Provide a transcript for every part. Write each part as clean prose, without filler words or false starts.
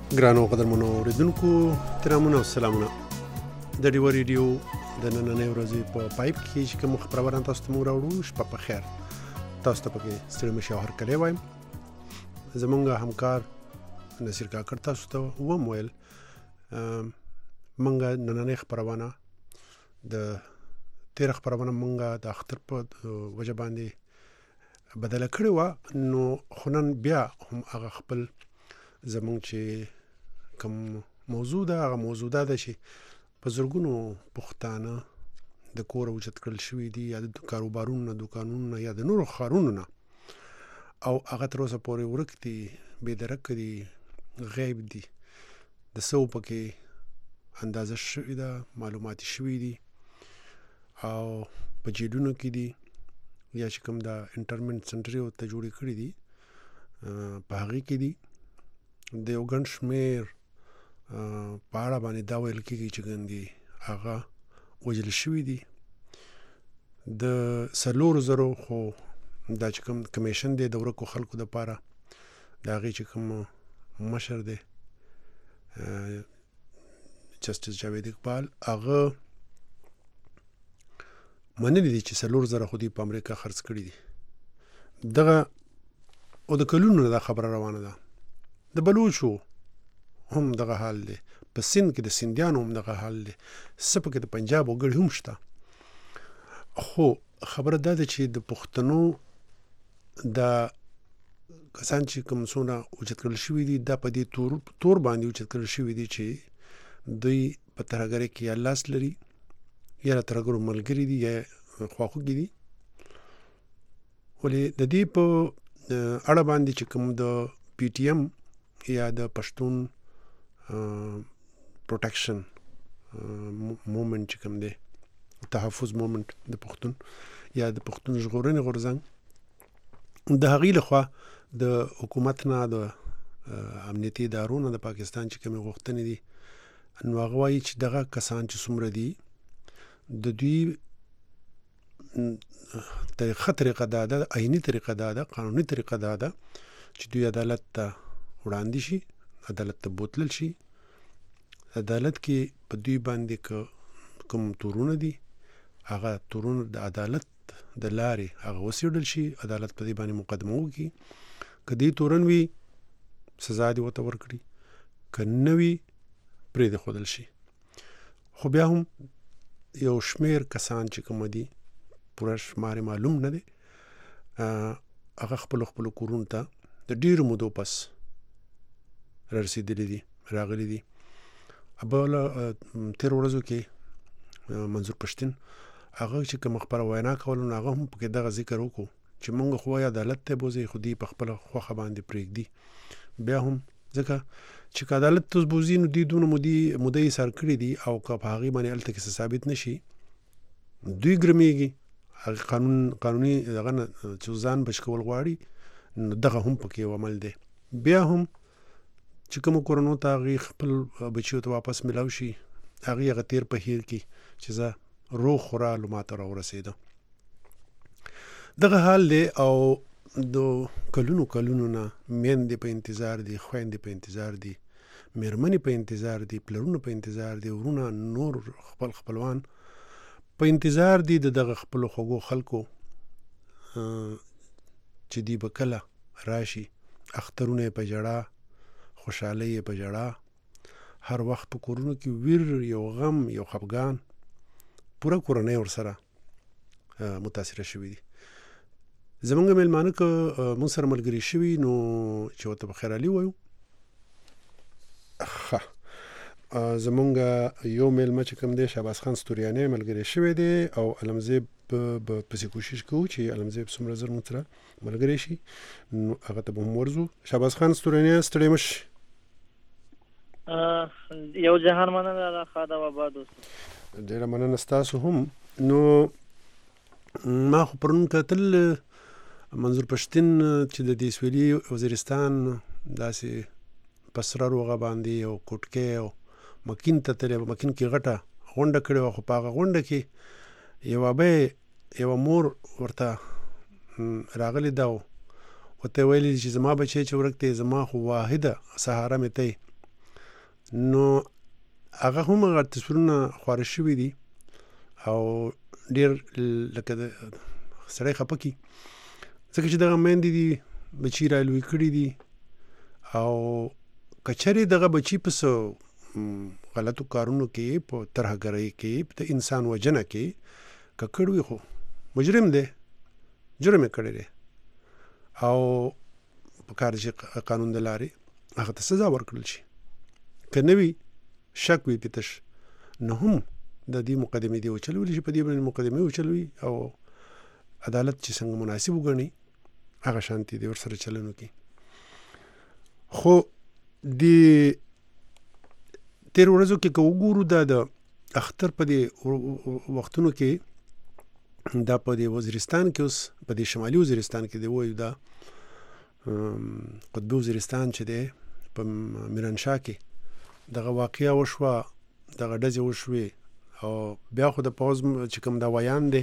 ګرانو قدرمنو اوریدونکو ترامونه او سلامونه د ډیو ریډیو د نننۍ ورځې په پایپ کې چې کوم خبرونه تاسو ته مو راوړو شپه په خیر تاسو ته پکې ستړي مشه هر کله وایم زمونږ همکار نصیر کاکړ تاسو ته ومویل مونږ نننۍ خبرونه د تیر خبرونه مونږ د اختر په وجه باندې بدله کړې و نو خنن بیا هم هغه خپل زمونږ چې کوم موضوع ده هغه موضوع ده چې په زرګونو پښتانه د کور اوچت کړل شوي دي یا د کاروبارونو دکانونو یا د نورو ښارونو نه او هغه تر اوسه پورې ورک دي بې درکه دي غیب دي د څو پکې اندازه شوې ده معلومات شوي دي او په جیلونو کې دي یا چې کوم د انټرمنټ سنټر یو ته جوړې کړي دي په هغې کې دي د یو ګڼ شمېر په اړه باندې دا ویل کېږي چې ګندي هغه وژل شوي دي د 4,000 خو دا چې کوم کمیشن دی د ورکو خلکو دپاره د هغې چې کوم مشر دی جسټس جاوید اقبال هغه منلي دي چې 4,000 خو دوی په امریکا خرڅ کړي دي دغه او د کلونو دا خبره روانه ده د بلوچو هم دغه حال دی په سند کې د سندیانو هم دغه حال دی څه پکې د پنجاب وګړي هم شته خو خبره دا ده چې د پښتنو دا کسان چې کوم څونه اوچت کړل شوي دي دا په دې تور باندې اوچت کړل شوي دي چې دوی په ترهګرۍ کې یا لاس لري یا د ترهګرو ملګري دي یا خواخوږي دي ولې د دې په اړه باندې چې کوم د پی ټی ایم یا د پښتون پروټیکشن موومنټ چې کوم دی تحفظ موومنټ د پښتون یا د پښتون ژغورنې غورځنګ د هغې لخوا د حکومت نه د امنیتي ادارو نه د پاکستان چې کومې غوښتنې دي نو هغه وایي چې دغه کسان چې څومره دي د دوی ښه طریقه دا ده عیني طریقه دا ده قانوني طریقه دا ده چې دوی عدالت ته وړاندې شي عدالت ته بوتلل شي عدالت کې په دوی باندې کوم تورونه دي هغه تورونه د عدالت د لارې هغه وڅېړل شي عدالت په دې باندې مقدمه وکړي که دې تورن وي سزا دې ورته ورکړي که نه وي پرېښودل شي خو بیا هم یو شمېر کسان چې کوم دي پوره شمار معلوم نه دی هغه خپلو کورونو ته د ډېرو مودو پس رسېدلي دي راغلي دي بله تېرو ورځو کې منظور پښتین هغه چې کوم خبره وینا کوله نو هغه هم پکې دغه ذکر وکړو چې موږ خو وایي عدالت ته بوځئ خو دوی په خپله خوښه باندې پرېږدي بیا هم ځکه چې که عدالت ته بوځي نو دوی دونه موده یې سر کړي دي او که په هغې باندې هلته کې څه ثابت نه شي دوی ګرمېږي هغې قانوني دغه نه چې ځان بچ کول غواړي نو دغه هم پکې یو عمل دی بیا هم چې کومو کورنو ته هغې خپل بچیو ته واپس میلاو شي هغې هغه تېر په هیر کې چې زه روغ خورالو ما ته راورسېده دغه حال دی او د کلونو نه میندې په انتظار دي خویندې په انتظار دي میرمنې په انتظار دي پلرونه په انتظار دي ورونه نور خپلوان په انتظار دي د دغه خپلو خوږو خلکو چې دی به کله راشي اخترونه یې په ژړا خوشحالۍ یې په ژړا هر وخت په کورونو کې ویر یو غم یو خفګان پوره کورنۍ ورسره متاثره شوي دي زمونږ میلمانه که موږ سره ملګري شوي نو چې ورته په خیر علي وایو ښه زمونږ یو میلمه چې کوم دی شهباز خان ستوریانی ملګری شوی دی او علمزیب به پسې کوشش کوو چې علمزیب څومره زر موږ سره ملګری شي نو هغه ته به هم ورځو شهباز خان ستوریانی ستړی مه شي یو جهان مننه الله خاده و آباد اوسه ډېره مننه ستاسو هم نو ما خو پرون کتل منظور پښتین چې د دې سویلي وزیرستان داسې په سره روغه باندې او کوټکۍ او مکین ته تللی مکین کې غټه غونډه کړې وه خو په هغه غونډه کې یوه مور ورته راغلې ده ورته ویلي چې زما بچی چې ورک دی زما خو واحده سهاره مې تی نو هغه هم هغه تصویرونه خواره شوي دي او ډېر لکه د سړی خفه کي ځکه چې دغه میندې دي بچي رالوی کړي دي او که چېرې دغه بچي په څه غلطو کارونو کې په ترهګرۍ کې په انسان وژنه کې که کړی وي خو مجرم دی جرم یې کړی دی او په کار چې قانون د لارې هغه ته سزا ورکړل شي که نه وي شک وي پې تش نو هم د دې مقدمې دې وچلولی شي په دې باندې مقدمې وچلوي او عدالت چې څنګه مناسب وګڼي هغه شانتي دې ورسره چلن وکړي خو د تیر ورځو کې که وګورو دا د اختر په دې وختونو کې دا په دې وزیرستان کې اوس په دې شمالي وزیرستان کې دی وایو دا قطبي وزیرستان چې دی په میرانشاه کې دغه واقعه وشوه دغه ډزې وشوې او بیا خو د پوځ چې کوم دا ویان دی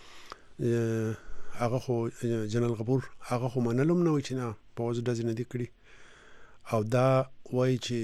هغه خو جنرال غفور هغه خو منلو هم نه وایي چې نه پوځ ډزې نه دي کړي او دا وایي چې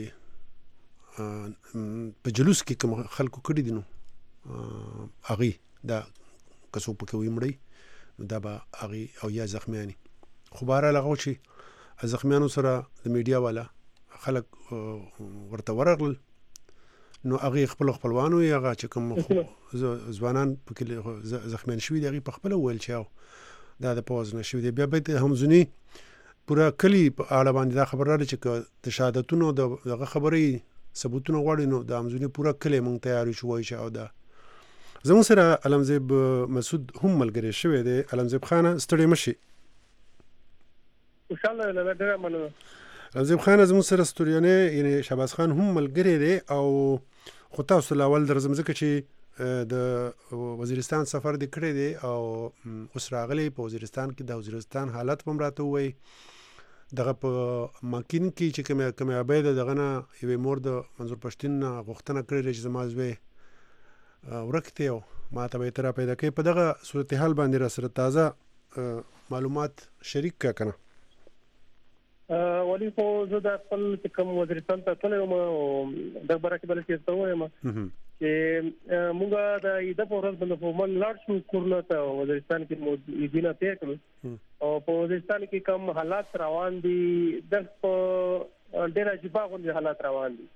په جلوس کې کوم خلکو کړي دي نو هغې دا که څوک پکې ومړی نو دا به هغې او یا زخمیانې خو بهرحال هغه چې زخمیانو سره د میډیا والا خلک ورته ورغلل نو هغې خپلوانو یې هغه چې کوم ځوانان پکې زخمیان شوي دي هغې په خپله وویل چې دا د پوځ نه شوي دي بیا به د همزوني پوره کلي په اړه باندې دا خبر راغلی چې که د شهادتونو دغه خبرې ثبوتونه غواړي نو د همزوني پوره کلی موږ تیار یو چې وایي چې او دا زموږ سره علمزیب مسعود هم ملګری شوی دی علمزیب خانه ستړی مه شي علمزیب خانه زموږ سره ستوریانی یعنې شهباز خان هم ملګری دی او خو تاسو له اول درځم ځکه چې د وزیرستان سفر دې کړی دی او اوس راغلی په وزیرستان کې د وزیرستان حالت هم راته ووایي دغه په ماکین کې چې کومې ابۍ ده دغه نه یوې مور د منظور پښتین نه غوښتنه کړې ده چې زما زوی ورک دی او ما ته به یې ته را پیدا کوې په دغه صورتحال باندې را سره تازه معلومات شریک کړه که نه ولې خو زه د خپل چې کوم وزیرستان ته تللی وم او دغه باره کې بله چېرې ته ووایم چې موږ د عیده په ورځ باندې خو من لاړ شو کورونه ته وزیرستان کې مو عیدونه تېر کړل او په وزیرستان کې کوم حالات روان دي دغه په ډېر عجیبه غوندې حالات روان دي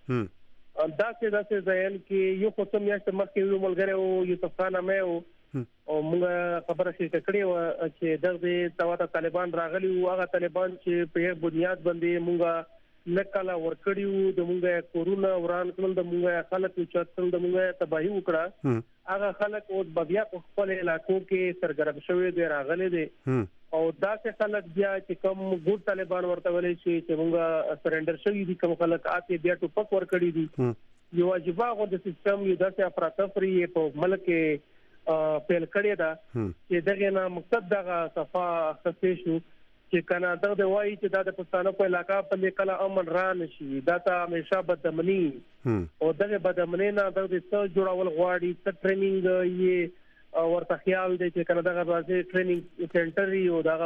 داسې ځایان کې یو خو څه میاشتې مخکې یو ملګری و یوسف خان امی و او موږ خبره شریکه کړې وه چې دغه توا ته طالبان راغلي وو هغه طالبان چې په یو بنیاد باندې موږ نه کله ورکړي وو د موږ کورونه وران کړل د موږ خلک چتل د موږ تباهي وکړه هغه خلک اوس بیا په خپل علاقو کې سرګرم شوي دي راغلي دي او داسې خلک بیا چې کوم ګوډ طالبان ورته ویلي چې موږ سرنډر شوي دي کوم خلک آتے بیا ټوپک ورکړي دي یو عجیبه غوندې سیستم یو داسې افراطفري په ملک پیل کړی ده چې دغه نه مقصد دغه صفا خصې شو چې کنه دغه وایي چې دا د پښتنو په علاقہ په لیکله امن را نشي دا ته همیشه بدامني او دغه بدامني نه دغه څه جوړول غواړي څه ټریننګ یې ورته خیال دی چې کنه دغه راځي ټریننګ سنټر یو دغه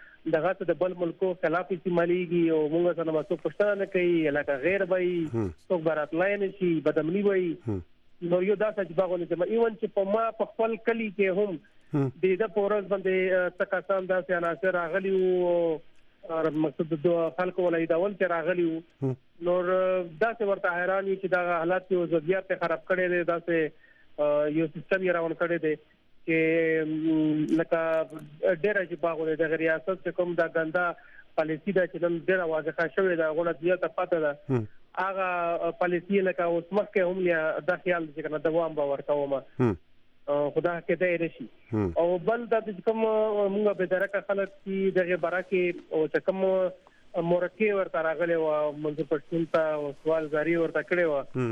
د بل ملکو خلاف استعماليږي او موږ سره مسو پښتانه کوي علاقہ غیر وای څوک برات لاین شي بدامني وای نو یو داسې چې باغونه چې ایون چې په ما په خپل کلی کې هم د دې پورز باندې تکاسان داسې عناصر راغلي او مقصد د خلکو ولای داول چې راغلي نو داسې ورته حیران چې دا حالات یو ضرورت خراب کړي دي داسې یو سیستم یې راون کړي دي چې لکه ډېر چې باغونه د ریاست کوم دا ګندا پالیسی دا چې نن ډېر واضحه شوې ده غوړه زیاته پته ده هغه پالیسی لکه اوس مخکې هم یا د خیال چې کنه دوام به ورکوم خدا کې دی رشي او بل د کوم موږ به درکه خلک چې دغه برکه او چې کوم مورکه ورته راغلی و منځ پښتون ته سوال جاری ورته کړی و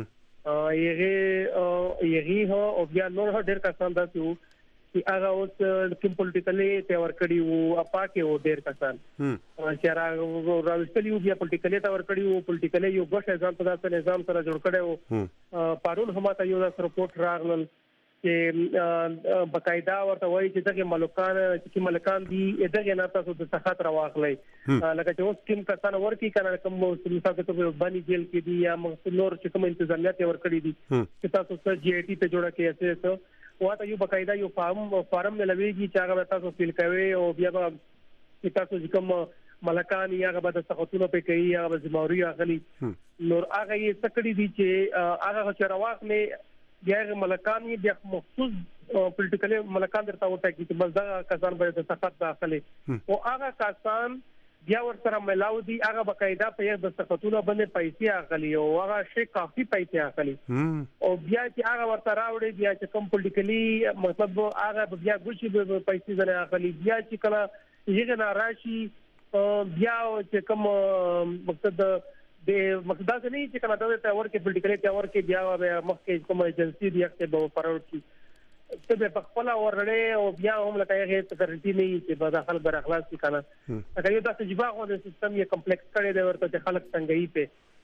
یغي هو او بیا نور ډېر کسان داسې وو چې هغه اوس کوم پولیټیکلی ته ورکړي وو اپا کې و ډېر کسان چې راوستلی وو بیا پولیټیکلی ته ورکړي وو پولیټیکلی یو غوښه ځان په داسې نظام سره جوړ کړی وو پارون هم ته یو داسې رپورټ راغلل چې بقاعده ورته وایي چې دغه ملکان دي دغه نه تاسو د سخت راواخلئ لکه چې اوس کوم کسان ورکی کنه کوم مثال ته باندې جیل کې دي یا نور چې کوم انتظامیات ورکړي دي چې تاسو ته جی ای ټي ته جوړه کې اساس واته یو بقاعده یو فارم ملويږي چې هغه تاسو فیل کوي او بیا به تاسو کوم ملکان یا هغه د سختونو په کوي یا د زموري اخلي نور هغه یې تکړی دي چې هغه چې راواخلې بیا ملکان یې بیا مخصوص پولیټیکل ملکان درته وټاکي چې بس دا کسان به د سخت داخلي او هغه کسان بیا ورسره ملاو دي هغه بقاعده په یو د سختونو باندې پیسې اخلي او هغه شي کافي پیسې اخلي او بیا چې هغه ورته راوړي بیا چې کوم پولیټیکلی مطلب هغه بیا ګوشي به پیسې ځنه اخلي بیا چې کله یې نه راشي بیا چې کوم مقصد د مقصد دا نه چې کله دا ته ورکه پولیټیکلی ته ورکه بیا مخکې کوم ایجنسی دی چې به فارورډ کی ته به خپل ورړې او بیا هم لکه هغه سکیورټي نه چې به داخل بر اخلاص کی کنه هغه یو داسې جواب غو د سیستم یې کمپلیکس کړي دی ورته چې خلک څنګه یې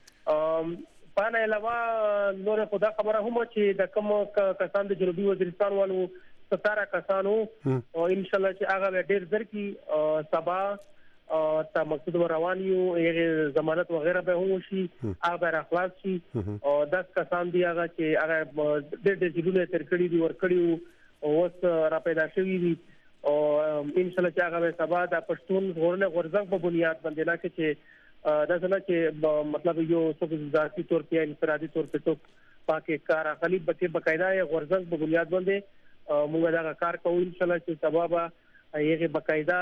په پانه علاوه نور خدا خبره هم چې د کوم کسان د جنوبي وزیرستان والو 17 کسانو او ان شاء الله چې هغه ډېر ځر کی سبا تا مقصد روان یو هغه ضمانت وغیرہ به هم شي هغه اخلاص شي او 10 کسان دی هغه چې هغه د جلونه تر کړي دي ور کړي او اوس را پیدا شوی دي او ان شاء الله چې هغه سبا د پښتون غورځنګ په بنیاد باندې نه چې دا څنګه چې مطلب یو څه ذاتي تور په انفرادي تور په تو پاکه کار اخلي به قاعده غورځنګ په بنیاد باندې موږ دا کار کوو ان شاء الله چې سبا هغه بقاعده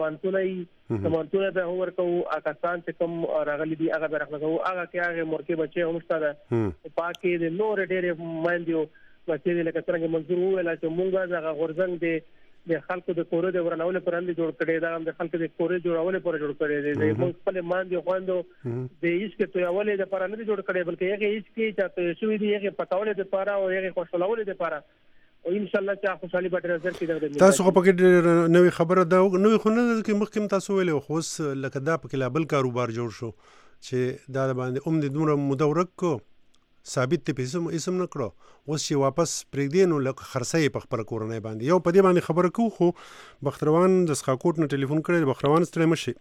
ضمانتونه به ورکو کسان چې کوم راغلي دي هغه برخلو هغه کې هغه مرکه بچي هم ستاره پاکي د نور ډېر ماندیو چې لکه څنګه منظور ویل چې مونږه د غورځنګ د خلکو د کورو د ورنول پرند جوړ کړي دا د خلکو د کورو جوړول پر جوړ کړي دي موږ خپل ماندیو خواندو د هیڅ کې تو اولې د پرند جوړ کړي بلکې هغه هیڅ کې چې شوې دي هغه پټاولې د پاره او هغه خوشالولې د پاره او ان شاء الله چې خوشالي به نظر کې تاسو خو پکې نوې خبره دا نوې خو نه کې مخکې تاسو ویلو خو لکه دا پکې لا بل کاروبار جوړ شو چې دا باندې د دومره مدورک کو ثابت ته پیسې اسم نه کړو اوس چې واپس پرېږدي نو لکه خرڅې په خبره کورنۍ باندې یو په دې باندې خبره کو خو بختروان د سخاکوټ نه ټلیفون کړی بختروان ستړي مشي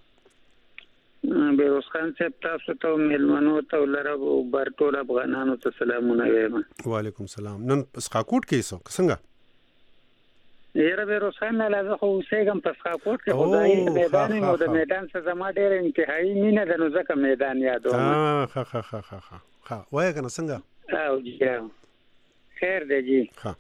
بیروز خان صاحب تاسو ته ملمنو ته لرغو برټول افغانانو ته سلامونه وایم. وعلیکم السلام. نن سخاکوټ کې څنګه یره بیروز خان نه لازم خو سیګم په سخاکوټ کې خدای میدان مو د میدان څخه زما ډېر انتهایی مینه د نو ځکه میدان یادوم. ها وای کنه څنګه او جی خیر دی جی. ها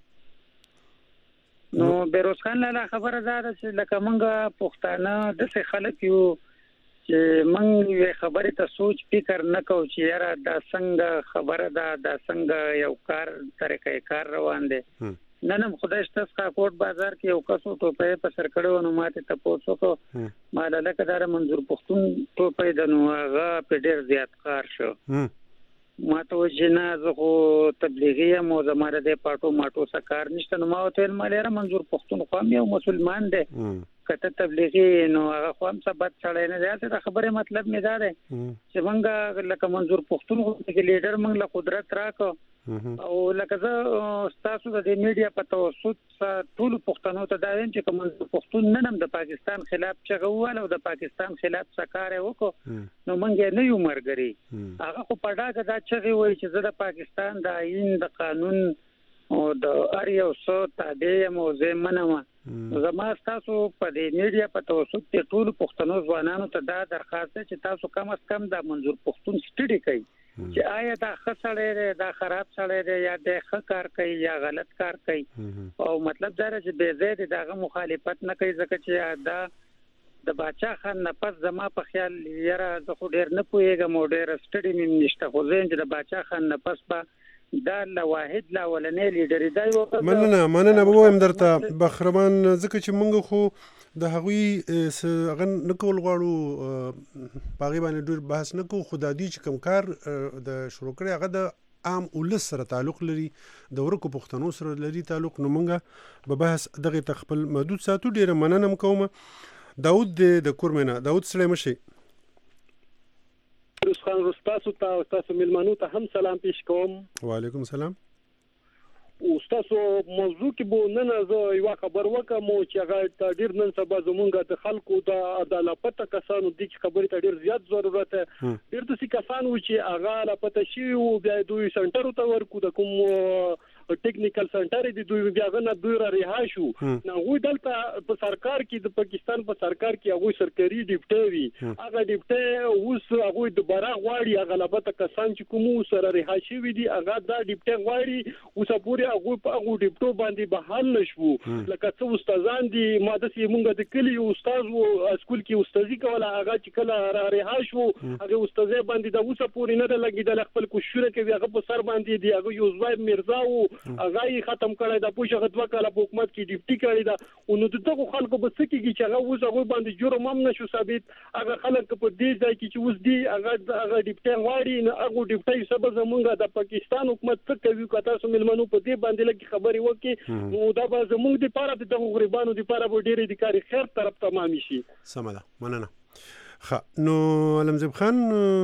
نو بیروز خان له خبره زاده چې لکه مونږه پښتانه د څه خلک یو چې مونږ خبره ته سوچ فکر نکو چې یاره دا څنګه خبره دا څنګه یو کار طریقې کار روان دي نن خدای شته سخاکوټ بازار کې یو کسو ټوپې په سر کړو نو ماته تاسو کو مال له کدار منظور پښتون ټوپې د نو هغه په ډیر زیات کار شو ما ته وجنه زه تبلیغي مو زماره د پټو ماټو سکار نشته نو ما ته مالره منظور پښتون خو یو مسلمان دی کته تبلیغي نو هغه خو هم ثبت چړې نه دی دا خبره مطلب نه ده چې مونږه لکه منظور پښتون کې لیډر مونږ له قدرت راکو او لکه زه تاسو د میډیا په توسط ټول پښتنو ته دا وایم چې کوم پښتون نن د پاکستان خلاف چغواله او د پاکستان خلاف سکار وکړو نو مونږ نه یو مرګري هغه خو پډاګه دا چغي وای چې زه د پاکستان د آئین د قانون او د اړیو سو تابع مو زمنه زما تاسو په دې میډیا په توسط ته ټول پښتنو ځوانانو ته دا درخواست چې تاسو کم از کم د منظور پښتون سټډي کوي چې آیا دا خسړې ده دا خراب سړې ده یا د ښه کار کوي یا غلط کار کوي او مطلب دا چې به زید دغه مخالفت نه کوي ځکه چې دا د باچا خان نه پس زما په خیال یاره زه خو ډیر نه پوهیږم او ډیر سټډي مې نشته خو زه چې د باچا خان نه پس په دا لا واحد لا ولنې لیډر دی یو مننه به وایم درته بخرمان ځکه چې موږ خو د هغوی غن نکول غواړو باغی باندې ډیر بحث نکو خدادي چې کوم کار د شروع کړی هغه د عام ولس سره تعلق لري د ورکو پښتنو سره لري تعلق نو موږ به بحث دغه تخپل محدود ساتو ډیر مننه کوم داود د کورمنه داود سلام شي خان رستاسو ته تاسو ملمنو ته هم سلام پیش کوم. وعلیکم السلام. تاسو موضوع کې به نن زه یو خبر وکم چې هغه ډیر نن سبا زمونږ د خلکو د عدالت کسانو د خبرې ته ډیر زیات ضرورت ډیر د کسانو چې هغه لا پته شي او بیا دوی سنټر ته ورکو د کوم ټیکنیکل سنټر دي دوی بیا غنه دوی را رها شو نو غوي دلته په سرکار کې د پاکستان په سرکار کې هغه سرکاري ډیپټي وي هغه ډیپټي اوس هغه د بارا غواړي هغه لبته کسان چې کوم سره رها شي وي دي هغه دا ډیپټي غواړي اوس پورې هغه په هغه ډیپټو باندې بحال نشو لکه څو استادان دي ماده سي مونږ د کلی استاد وو اسکول کې استادي کوله هغه چې کله رها شو هغه استاد باندې د اوس پورې نه لګیدل خپل کوشش کوي هغه په سر باندې دی هغه یو زوی مرزا وو هغه ختم کړی دا پوښه غدوا کاله په حکومت کې ډیپټي کړی دا او نو دغه خلکو به سکیږي چې هغه اوس هغه باندې جرم هم نشو ثابت هغه خلک په دې ځای کې چې اوس دی هغه ډیپټي غواړي نه هغه ډیپټي سبب زمونږ د پاکستان حکومت څخه کوي کته سو ملمنو په دې باندې لکه خبري وکي نو دا به زمونږ د پاره د غریبانو د پاره به ډېری د کاری خیر طرف تمام شي سمه ده مننه نو علمزب خان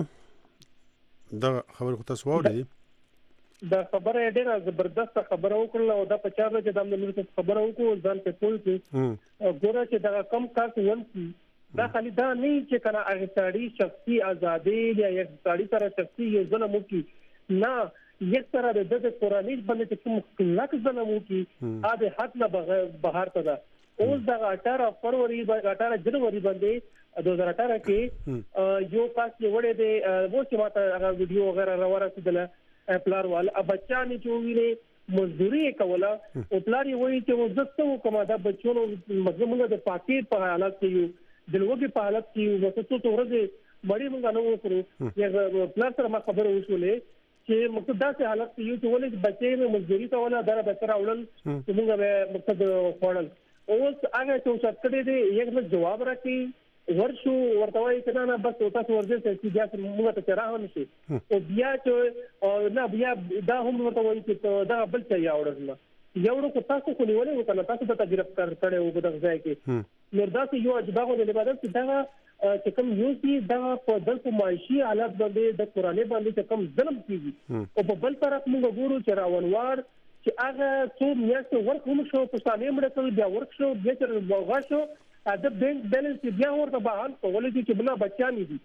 دا خبر کو تاسو واورئ دا خبره ډیره زبردست خبره وکړه او دا په چاره چې د امنیت خبره وکړو ځان په ټول کې ګوره چې دا کم کار ول دا خالي دا نه چې کنه هغه سړي شخصي ازادي یا یک سړي سره شخصي یو ظلم وکي نه یک سره د قرآني باندې کوم کلک ظلم وکي هغه حق نه بهر ته دا اوس دا 18 فروری 18 جنوري باندې 2018 کې یو پاس وړې دی وو چې ماته هغه ویډیو وغیرہ راورسېدله پلار والا بچانی چې ویني مزدوري کوله او پلار یې وایي چې وځستو کومه دا بچونو مزمنه د پاکي په حالت کې دلوګي په حالت کې وسته تو ورځې مړی مونږ نه وکړو یا پلار سره ما خبره وشولې چې مقصد دا چې حالت کې یو چې ولې بچي مې مزدوري کوله دا بچره اولل چې مونږ به مقصد خوړل اوس هغه چې څه دې یو جواب راکړي ورشو ورتوي کنا نه بس تاسو ورځي چې بیا موږ ته چراه نشي او بیا چې نه بیا دا هم ورتوي چې دا بل څه یا اورل یو نو تاسو خو نیولې وکړه تاسو ته گرفتار کړي او په دغه ځای کې نور دا چې یو اجباغو د عبادت دا چې کوم یو چې دا په دغه معاشي حالت باندې د قرآني باندې چې کوم ظلم کیږي او په بل طرف موږ ګورو چې راونوار چې هغه څو میاشتې ورک هم شو په ثانیه مړ بیا ورک شو بیا چې بوغا شو د بینک بیلنس بیا ورته بحال کول دي چې بنا بچانی دي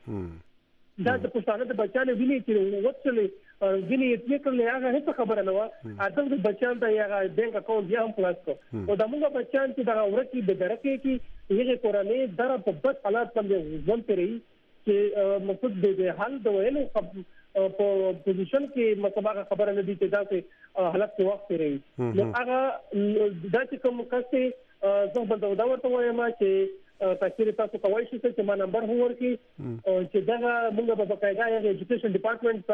دا د پښتانه د بچانه ویني چې وڅلې ویني چې کله هغه هیڅ خبره نه و اته د بچان ته هغه بینک اکاونټ بیا هم خلاص کو او د موږ بچان چې دا ورکی به درکه کې هغه قرآني در په بد حالات باندې ځون پرې چې مقصد د حل د ویلو په پوزیشن کې مطلب خبره نه دي چې دا چې حالت کې وخت پرې نو هغه دا چې کوم کسته زه بل دا ورته وایم چې تاسو تاسو کوی شئ چې ما نمبر هو ورکی چې دا موږ په بقاعده یې ایجوکیشن ډپارټمنټ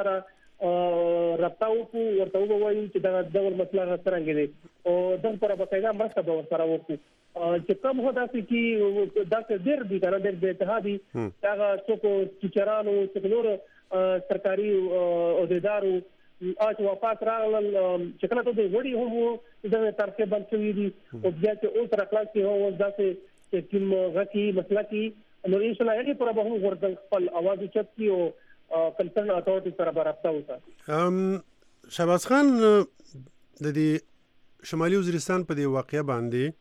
سره رابطه وکړو ورته ووایو چې دا ډول مسله څنګه دي او دغه پر بقاعده مرسته به سره وکړو چې کوم هدا چې دا ډېر دي دا ډېر د اتحادي هغه څوک چې چرانو چې نور سرکاري عہدیدارو اج واپس راغلل چې کله ته وړي هم د ترکه بند شوی دي او بیا چې اوس راکلاس کې هو ځکه چې کوم غتی مسله کې نو ان شاء الله هغه پر به هم ورته خپل आवाज چت کی او کنسرن اتھارټي سره رابطه وکړه شهباز خان د دې شمالي وزیرستان په دې واقعیا باندې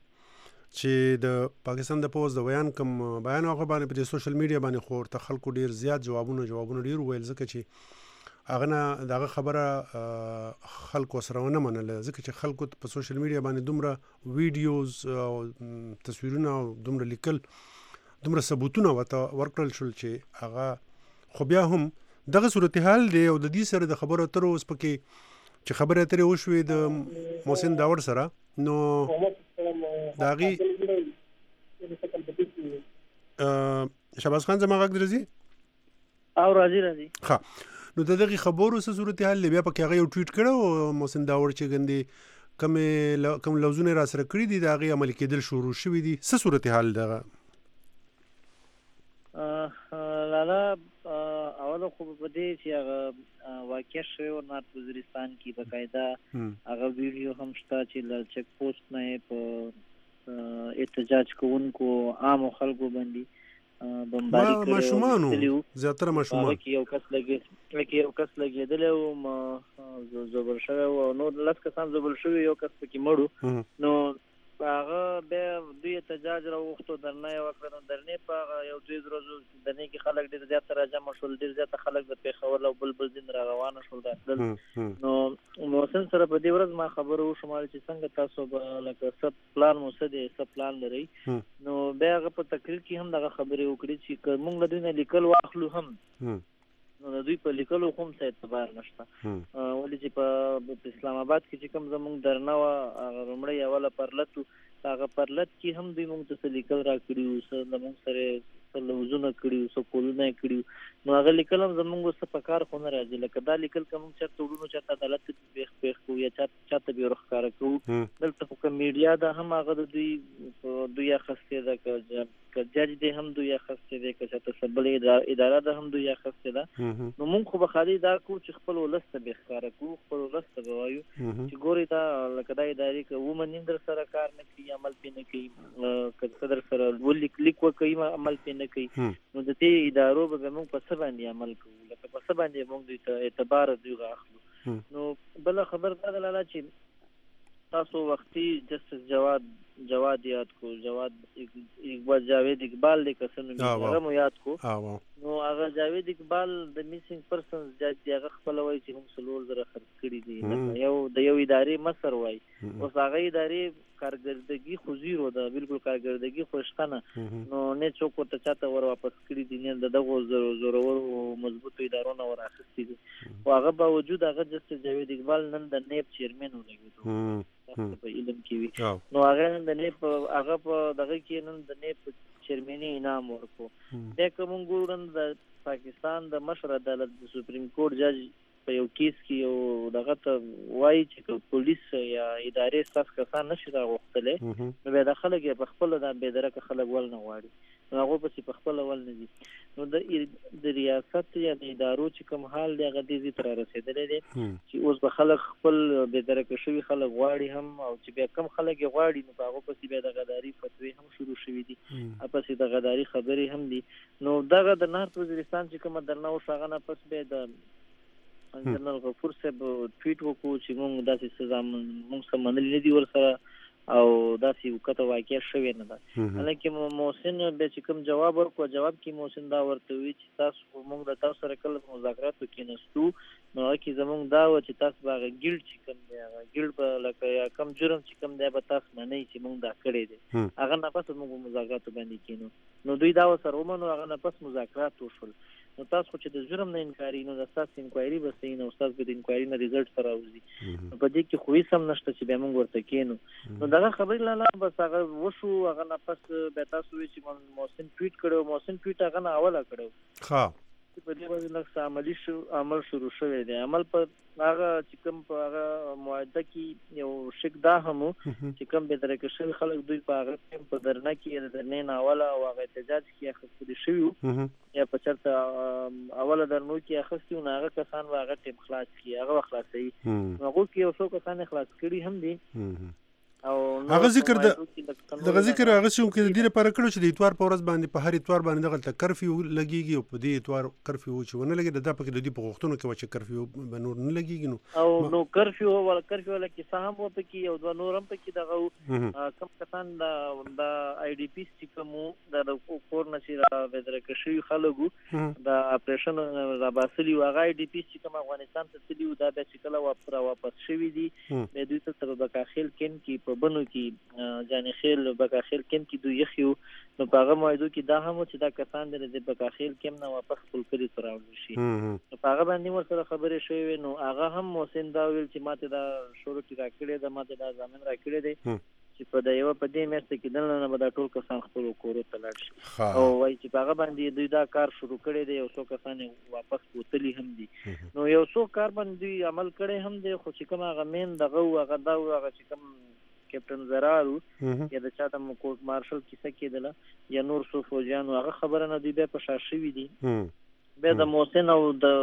چې د پاکستان د پوز د کوم بیان هغه باندې په سوشل میډیا باندې خور ته خلکو ډیر زیات جوابونه ډیر ویل ځکه چې هغه نه دغه خبره خلکو سره ونه منله ځکه چې خلکو په سوشل میډیا باندې دومره ویډیوز او تصویرونه دومره لیکل دومره ثبوتونه ورکړل شول چې هغه خو بیا هم دغه صورتحال دی او د دې سره د خبرو تر اوس پکې چې خبره اترې وشوې د محسن داور سره نو داغي شهباز خان زما غږ درځي او راځي ها نو دغه خبرو سره صورتحال بیا پکې هغه یو ټویټ کړو محسن داور چې ګندې کوم لوزونه را سره کړی دي دا هغه عمل کېدل شروع شوی دي څه صورتحال دغه لالا اول خو په دې چې هغه واقع شوی او نارت وزیرستان کې بقاعده هغه ویډیو هم شته چې ل چک پوسټ نه په احتجاج کوونکو عام خلکو باندې بمباری کړو ماشومان زیاتره ماشومان یو کس لګېدل او زبر شوی او نو لس کسان زبر شوی یو کس پکې مړو نو هغه به دوی احتجاج راوغوښتو درنه یې وکړه نو درنې په یو دوی ورځو درنې کې خلک ډېر زیات راجمع شول ډېر زیات خلک د پېښور او بلبل دین را روانه شول داتل نو محسن سره په دې ورځ ما خبرو وشماره چې څنګه تاسو به لکه سب پلان مو څه دی سب پلان لرئ نو بیا هغه په تقریر کې هم دغه خبرې وکړي چې موږ له دوی نه لیکل واخلو هم نو د دوی په لیکلو کوم څه اعتبار نشته ولې چې په اسلام آباد کې چې کوم زموږ درنه وه هغه لومړی اوله پرلت و هغه پرلت کې هم دوی موږ ته څه لیکل را کړي وو څه زموږ سره څه لوزونه کړي وو څه کولونه یې کړي وو نو هغه لیکل هم زموږ څه په کار خو نه راځي لکه دا لیکل که موږ چېرته وړو نو چېرته عدالت ته پېښ کوو یا چاته به یې ورښکاره کوو دلته خو که میډیا ده هم هغه د دوی اخیستې ده که جج دی هم دوی اخیستې دی که چاته څه بله اداره ده هم دوی اخیستې ده نو موږ خو به خالي دا کوو چې خپل ولس ته به ښکاره کوو خپل ولس ته به وایو چې ګورئ دا لکه دا ادارې که ومني در سره کار نه کوي عمل پې نه کوي که در سره لیک وکوي عمل پې نه کوي نو د دې ادارو به موږ په څه باندې عمل کوو لکه په څه باندې موږ دوی ته اعتبار دوی اخلو نو بله خبر دا ده لاله چې تاسو وختي جسټس جواد یاد کو جواد جاوید اقبال د کسنو هغه مو یاد کو نو هغه جاوید اقبال د میسینګ پرسنز جج دی هغه خپل وایي چې هم څلور زره خرڅ کړي دي یو د یو ادارې مصر وایي اوس هغه ادارې کارګردګي خو زیرو ده بالکل کارګردګي خو شته نه نو نه څوک ورته چاته ور واپس کړي دي نه دغه زورور مضبوطو ادارو نه ور اخیستي دي خو هغه باوجود هغه جسټس جاوید اقبال نن د نیب چیرمن ولګېدو په علم کې وي نو هغه نن د نیب هغه په دغه کې نن د نیب چیرمني انعام ورکو دا کوم ګورن د پاکستان د مشر عدالت د سپریم کورټ جج په یو کیس کې یو دغه ته وایي چې پولیس یا ادارې ستاسو کسان نشي راغوښتلی نو بیا د خلک یې په خپله دا بېدرکه خلک ول نه غواړي نو هغوی پسې په خپله ول نه ځي نو د ریاست یا د ادارو چې کوم حال دی هغه دې ځای ته را رسېدلی دی چې اوس به خلک خپل بېدرکه شوي خلک غواړي هم او چې بیا کم خلک یې غواړي نو په هغو پسې بیا د غداري فتوې هم شروع شوي دي پسې د غداري خبرې هم دي نو دغه د نارت وزیرستان چې کومه درنه وشوه هغه نه پس بیا د جنرال غفور صاحب ټویټ وکړو چې موږ داسې سزا موږ څه منلي نه دي ورسره او داسې وکته واقع شوې نه ده حالانکې محسن بیا چې کوم جواب ورکړو جواب کې محسن دا ورته وي چې تاسو موږ د تاسو سره کله په مذاکراتو کې نستو نو هغه کې زموږ دا و چې تاسو به هغه ګیلډ چې کوم دی هغه ګیلډ به لکه یا کم جرم چې کوم دی به تاسو منئ چې موږ دا کړی دی هغه نه پس موږ مذاکراتو باندې کینو نو دوی دا ورسره ومنو هغه نه پس مذاکرات وشول نو تاسو خو چې د جرم نه انکاري نو د ستاسو انکوایري به صحیح نه استاد به د انکوایري نه ریزلټ سره راوځي نو په دې کې خو هیڅ هم نشته چې بیا موږ ورته کینو نو دغه خبرې لاله بس هغه وشو هغه نه پس بیا تاسو وایي چې محسن ټویټ کړی محسن ټویټ هغه نه اوله کړی ښه په دې باندې لږ عمل شروع شوی دی عمل په هغه چې کوم په هغه معاهده کې یو شک دا هم چې کوم بېدرکه شوي خلک دوی په هغه ټایم په درنه کې د درنې نه اوله او هغه احتجاج کې اخیستلي شوي وو یا په چېرته اوله درنو کې اخیستي وو نو هغه کسان به هغه ټایم خلاص کړي هغه به خلاصوي نو هغو کې یو څو کسان یې خلاص کړي هم دي هغه ذکر دغه ذکر هغه څه کې د دې لپاره کړو چې د اتوار په ورځ باندې په هر اتوار باندې دغه کرفیو لګیږي او په دې اتوار کرفیو چې ونه لګي د پکې د دې په غوښتنو کې چې کرفیو به نور نه لګیږي نو کرفیو لکه سهم و پکې او دوه نور هم پکې دغه کم کسان د آی ډي پی چې کوم د کور نشي را بدرکه شوي خلکو د اپریشن را باسلي هغه آی ډي پی چې کوم افغانستان ته تللي دا بیا چې کله واپس شوي دي د دوی سره د کاخیل کین کې بنو کې جاني خیل بکاخیل کیم کې دوی یخیو نو په هغه موعدو کې دا هم چې دا کسان د بکاخیل کیم نه واپس خپل کلي ته راوړل شي نو په هغه باندې ورسره خبرې شوې نو هغه هم محسن دا ویل چې ماته دا شروطي راکړې ده ماته دا ضامن راکړې دی چې په د یوه په دې میاشت کې دلته نه به دا ټول کسان خپلو کورو ته لاړ شي او وایي چې په هغه باندې دوی دا کار شروع کړی دی یو څو کسان واپس بوتلي هم دي نو یو څو کار باندې دوی عمل کړی هم دی خو چې کوم هغه مین دغه هغه دا هغه چې کوم کیپټن زرارو یا د چا د کورټ مارشل کیسه کېدله یا نور څو فوجیانو هغه خبره نه دوی بیا په شا شوي دي بیا د محسن او د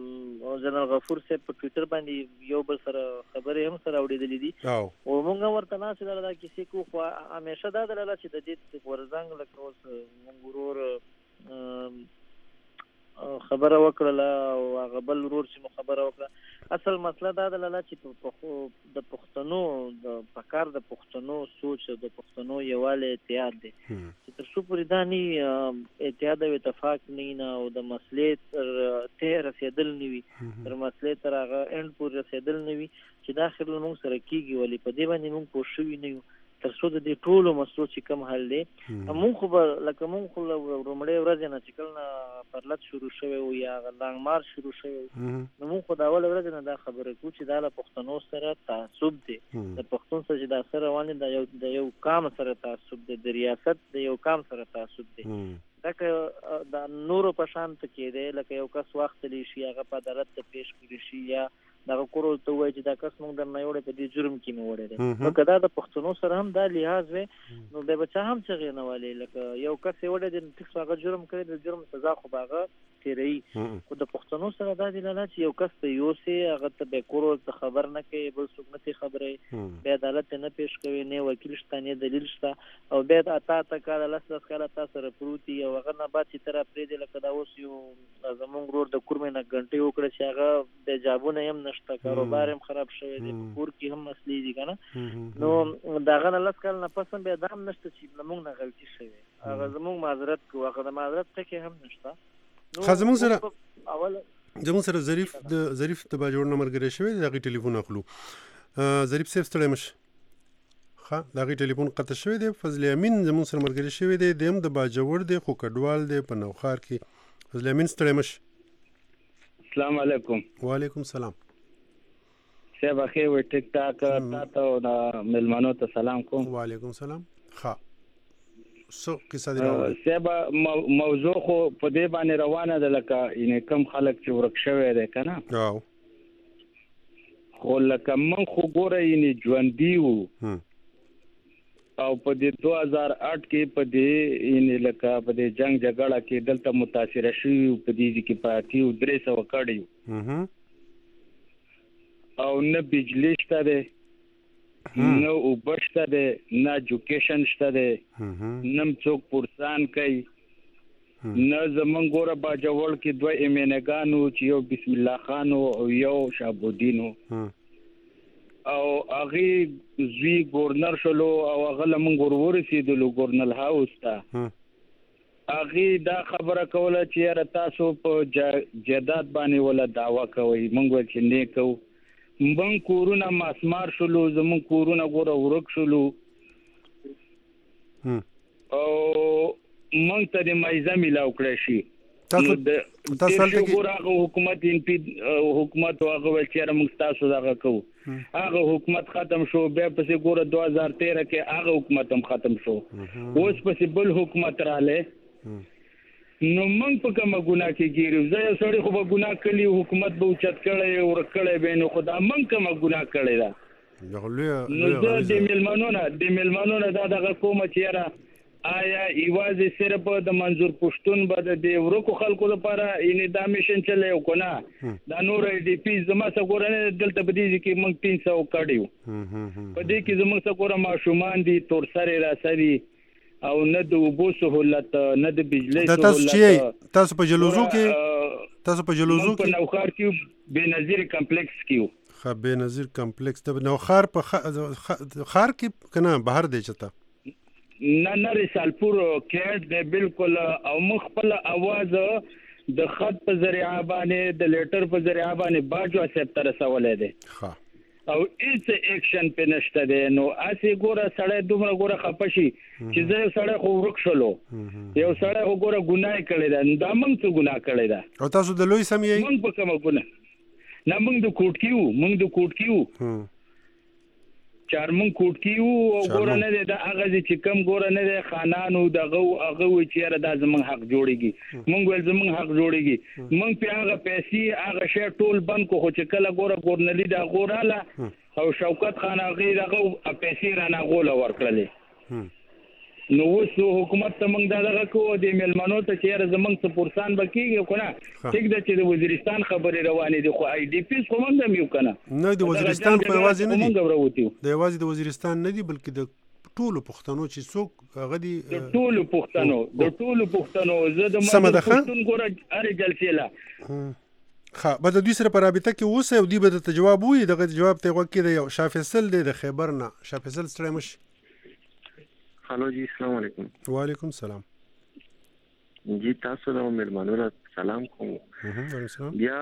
جنرال غفور صاحب په ټویټر باندې یو بل سره خبرې هم سره اورېدلې دي او موږ هم ورته ناستې دله دا کیسې کوو خو همیشه دا دله چې د دې غورځنګ لکه اوس موږ ورور خبره وکړه او هغه بل ورور چې مو خبره وکړه اصل مسله دا ده چې د پښتنو د پکار د پښتنو سوچ د پښتنو یواله اتحاد دی چې تر څو پورې دا نه اتحاد او اتفاق نه او د مسلې ته رسیدل نه وي تر مسلې تر هغه اند پورې رسیدل نه وي چې داخل موږ سره کیږي ولې په دې باندې موږ پوه شوي نه یو تر څو د دې ټولو مسلو چې کوم حل دی موږ خو لکه موږ خو لومړۍ ورځ نه چې کله نه پرلط شروع شوی او یا لانګ مارچ شروع شوی نو موږ خو دا اول ورځ نه دا خبره کوو چې دا له پښتنو سره تعصب دی د پښتون سره چې دا سره روان د یو قام سره تعصب دی د ریاست د یو قام سره تعصب دی دا که دا نورو په شان ته کېدی لکه یو کس واخیستلی شي هغه په عدالت ته پیش کړي شي یا دغه کورو ته وایي چې دا کس موږ درنه یوړی په دې جرم کې مې وړی دی نو که دا د پښتنو سره هم دا لحاظ وی نو بیا به چا هم چغې نه والي لکه یو کس یې وړی دی نو ټیک هغه جرم کړی د جرم سزا خو به هغه تېروي خو د پښتنو سره دا دی لاله چې یو کس ته یوسې هغه ته بیا کورو ته خبر نه کوي بل څوک نه ترې خبروي بیا عدالت ته نه پیش کوي نه وکیل شته نه دلیل شته او بیا اته کاله لس کاله تا سره پروت وي او هغه نه بعد چې ته راپرېږدې لکه دا اوس یو زمونږ ورور د کورمې نه ګنټې وکړه چې هغه د جابونه یې هم نشته کاروبار هم خراب شوی دی په کور کې هم مسلې دي که نه نو د هغه نه لس کال نه پس هم بیا دا هم نشته چې زمونږ نه غلطي شوې هغه زمونږ معذرت کوو هغه د معذرت ټکې هم نشته زموږ سره ظریف د باجوړ نه ملګری شوی دی د هغې ټلیفون اخلو ظریف صاحب ستړی مه ښه د هغې ټلیفون قطع شوی دی فضل امین زموږ سره ملګری شوی دی د هم د باجوړ دی خو کډوال دی په نوښار کې فضل امین ستړی مه السلام علیکم وعلیکم السلام صاحب اخیر وی ټیک ټاک تا ته او د مېلمنو ته سلام کوم وعلیکم السلام ښه څه قصه دی راوړې صاحب موضوع خو په دې باندې روانه ده لکه یعنې کم خلک چې ورک شوی دی که نه خو لکه من خو ګوره یعنې ژوندي وو او په دې 2008 کې په دې یعنې لکه په دې جنګ جګړه کې دلته متاثره شوي وو په دې کې پاتې وو 300 کړي او نه بجلی شته دی نه اوبه شته دی نه ایجوکیشن شته دی نه څوک پرسان کوي نه زمونږ ګوره باجوړ کې 2 ایمینګانو چې یو بسم الله خان او یو شهابالدین او هغې زوی ګورنر شلو او هغه له موږ ورسېدلو ګورنر هاوس ته هغې دا خبره کوله چې یاره تاسو په جایداد باندې ولا دعوه کوئ موږ ویل چې نه کوو من کورونه ماسمار شلو زمون کورونه ګوره ورک شلو او من ته د مایزه میلاو کړی شي تاسو ګوره هغه حکومت هغه ویل چې موږ ستاسو دغه کوو هغه حکومت ختم شو بیا پسې ګوره 2013 کې هغه حکومت هم ختم شو اوس پسې بل حکومت رالی نو موږ په کومه ګناه کې ګیرو زه یو سړی خو به ګناه کړي حکومت به اوچت کړی ورک کړی به نو خو دا موږ کومه ګناه کړې ده نو زه د مېلمنو نه دا دغه کومه چې یاره آیا یوازې صرف د منظور پښتون به د دې ورکو خلکو لپاره یعنې دا میشن چلی و که نه دا نور ای ډي پي زما څه ګوره نه دلته په دې کې موږ 300 کړي وو په دې کې زموږ څه ګوره ماشومان دي تورسرې راسري او نه د اوبو سهولت نه د بجلی سهولت تاسو په جلوزو کې په نوښار کې بېنظیر کمپلیکس کې ښه بېنظیر کمپلیکس د نوښار په ښار کې که نه بهر دی چېرته نه رسالپور کېټ دی بالکل او موږ خپله اواز د خط په ذریعه باندې د لیټر په ذریعه باندې باجوا صاحب ته رسولی دی او هیڅ اکشن پې نشته دی نو هسې ګوره سړی دومره ګوره خفه شي چې زه یو سړی خو ورک شلو یو سړی خو ګوره ګناه یې کړې ده دا موږ څه ګناه کړې ده او تاسو د لوی سم یې موږ په کومه ګناه نه موږ د کوټکي وو چارمن کوټکي وو او ګوره نه دی دا هغه چې کم ګوره نه دی خانانو دغه هغه وایي چې یاره دا زموږ حق جوړېږي موږ ویل زموږ حق جوړېږي موږ پې هغه پیسې هغه شی ټول بند کړو خو چې کله ګوره ګورنري د هغو راله او شوکت خان هغې دغه پیسې رانه هغوله ورکړلې نو اوس حکومت ته موږ دا دغه کوو د مېلمنو ته چې یاره زموږ څه پرسان به کېږي که نه ټیک ده چې د وزیرستان خبرې روانې دي خو آی ډي پیز خو موږ هم یو که نه د وزیرستان خو یوازې نه دي د یوازې د وزیرستان نه دي بلکې د ټولو پښتنو چې څوک هغه دي د ټولو پښتنو زه د پښتون ګوره هرې جلسې لا به د دوی سره په رابطه کې اوسئ او دوی به درته جواب ووایي. دغه جواب ته یې غوږ کېږدئ. یو شاه فیصل دی د خیبر نه. شاه فیصل ستړی مه شي. هلو جی السلام علیکم. وعلیکم السلام. جی تاسو له مېلمانو را سلام کوم. بیا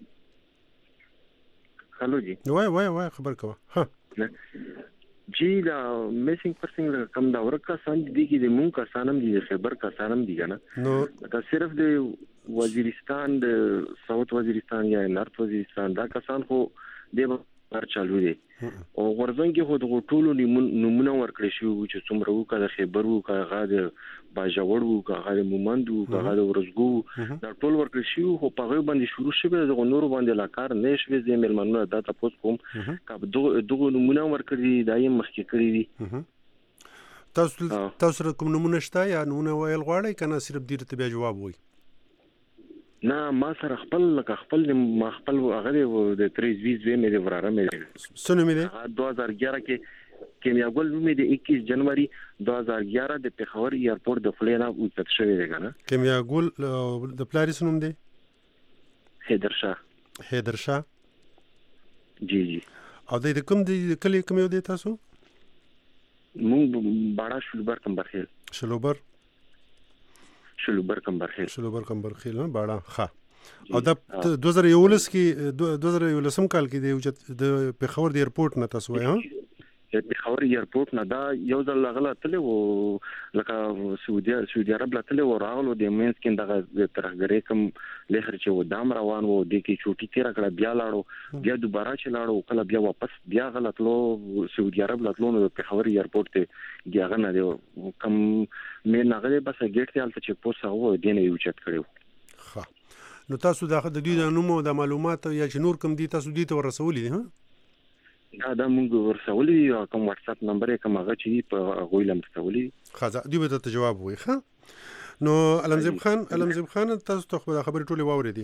هلو جی وای خبر کوه. ها جی دا میسنګ پرسنګ کم دا ورکا سان دي کې د مون کا سانم دي خیبر کا سانم دي کنه نو دا صرف د وزیرستان د ساوث وزیرستان یا نارت وزیرستان دا کسان خو د بار چالو دي او ورځن کې خو د ټولو نمونه ورکړی شو چې څومره وکړه د خیبر وکړه غاده باجوړ وکړه غاده مومند وکړه غاده ورزګو دا ټول ورکړی شو خو په غو باندې شروع شوه د نور باندې لا کار نه شوه د ملمنو دا تاسو کوم کب دغه نمونه ورکړي دایم مخکې کړی دي. تاسو کوم نمونه شته یا نمونه ویل غواړئ کنه صرف دې ته بیا جواب وای؟ نه ما سره خپل هغه د 30 مې د وراره مې سنو مې 2011 کې کیمیاګل مې د 21 جنوري 2011 د پیښور ایرپورټ د فلینا اوچت شوی دی کنه. کیمیاګل د پلاری سنوم دی حیدر شاه جی او د کوم د کلی کوم یو دی تاسو؟ مونږ باړه شلوبر کمبرخیل باړه ښه. او د 2011 کې 2011 کال کې د پیښور د ایرپورټ نه تاسو وایي؟ پیښور ایرپورټ نه دا یو ځل غلا تل و لکه سعودي عرب لا تل و راغلو د مینس کې دغه ترغری کم لهر چې و دام روان و د کې چوټی تیر کړه بیا لاړو بیا دوباره چې لاړو کله بیا واپس بیا غلطلو سعودي عرب لاتلو نو پیښور ایرپورټ ته دیغه نه دی کم مې نغله بس ګټ ته الته چې پوسه و دینه یو چت کړو. ښه نو تاسو د دوی د نومو د معلومات یا چې نور کم دي تاسو دې ته ورسولې دي؟ ها دا موږ ورسولې کوم واتس اپ نمبر یې کوم هغه چې په غویلم ورسولې خاصه دوی به ته جواب وایي. ښه نو علمزیب خان تاسو ته خبرې ټولې واورېدې؟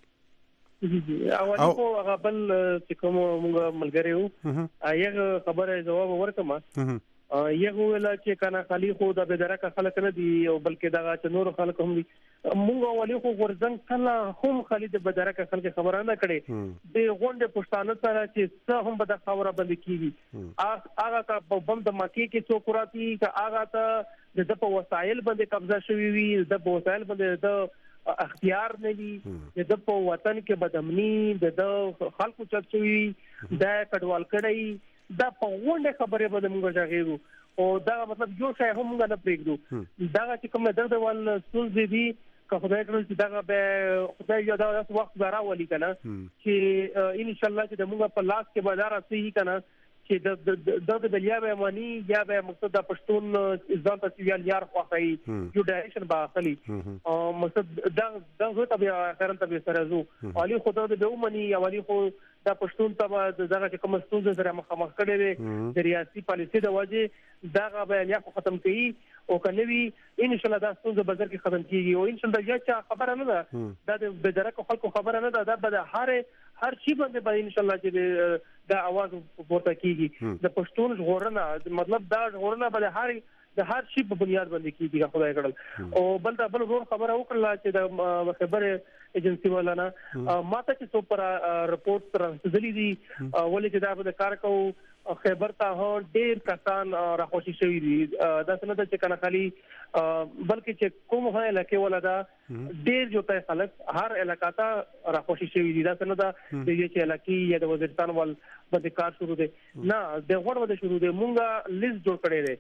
اول خو هغه بل چې کوم موږ ملګری وو هغه خبره جواب ورکړم. یو ویل چې کنه خالی خو د بدرکه خلک نه دي او بلکې دغه چې نور خلک هم دي. موږ اولی خو ورزنګ کله هم خالی د بدرکه خلک خبره نه کړي د غونډه پښتانه سره چې څه هم به د خبره باندې کیږي هغه کا بم د مکی کې څوک راځي که هغه ته د په وسایل باندې قبضه شوی وي د وسایل باندې د اختیار نه وي د په وطن کې بدامني د خلکو چت شوی د کډوال کړي دا په غونډه خبره به موږ ځاګیږو او دا مطلب یو شی هم موږ نه پریږدو. دا چې کوم درد ول سولځي دي که خدای کړو چې دا به خدای یو دا وخت راولي کنه چې ان شاء الله چې موږ په لاس کې به دار اسی کنه چې د بلیا به مانی یا به مقصد د پښتون ځان ته ویل یار خوخی یو ډایرکشن به اخلي او مقصد دا زه ته بیا کارن ته سره زو علي خدای دې ومني علي خو دا پښتون ته دغه کوم ستونزه سره مخامخ کړي دي د ریاستي پالیسي د وجه دا به یا ختم کړي او کنه وی ان شاء الله دا ستونزه بازار کې ختم کیږي او ان شاء الله یا خبره نه ده دا د بدرکه خلکو خبره نه ده دا به هر شي باندې ان شاء الله چې دا आवाज پورته کیږي د پښتون ژغورنه مطلب دا ژغورنه به د هر شي په بنیاد باندې کیږي خدای کړل او بل ورو خبره وکړه چې د خبره ایجنسی ولانه ماته چې څو پر رپورټ راځلي دي ولې چې دا به کار کوو خیبر ته ډېر کسان راخوشي شوی دي دا څنګه چې کنه خالي بلکې چې کوم هه علاقې ولدا ډېر جوړه خلک هر علاقې ته راخوشي شوی دي دا څنګه د دې علاقې یا د وزیرستان ول باندې کار شروع دي نه د غوړ باندې شروع دي مونږه لیست جوړ کړی دی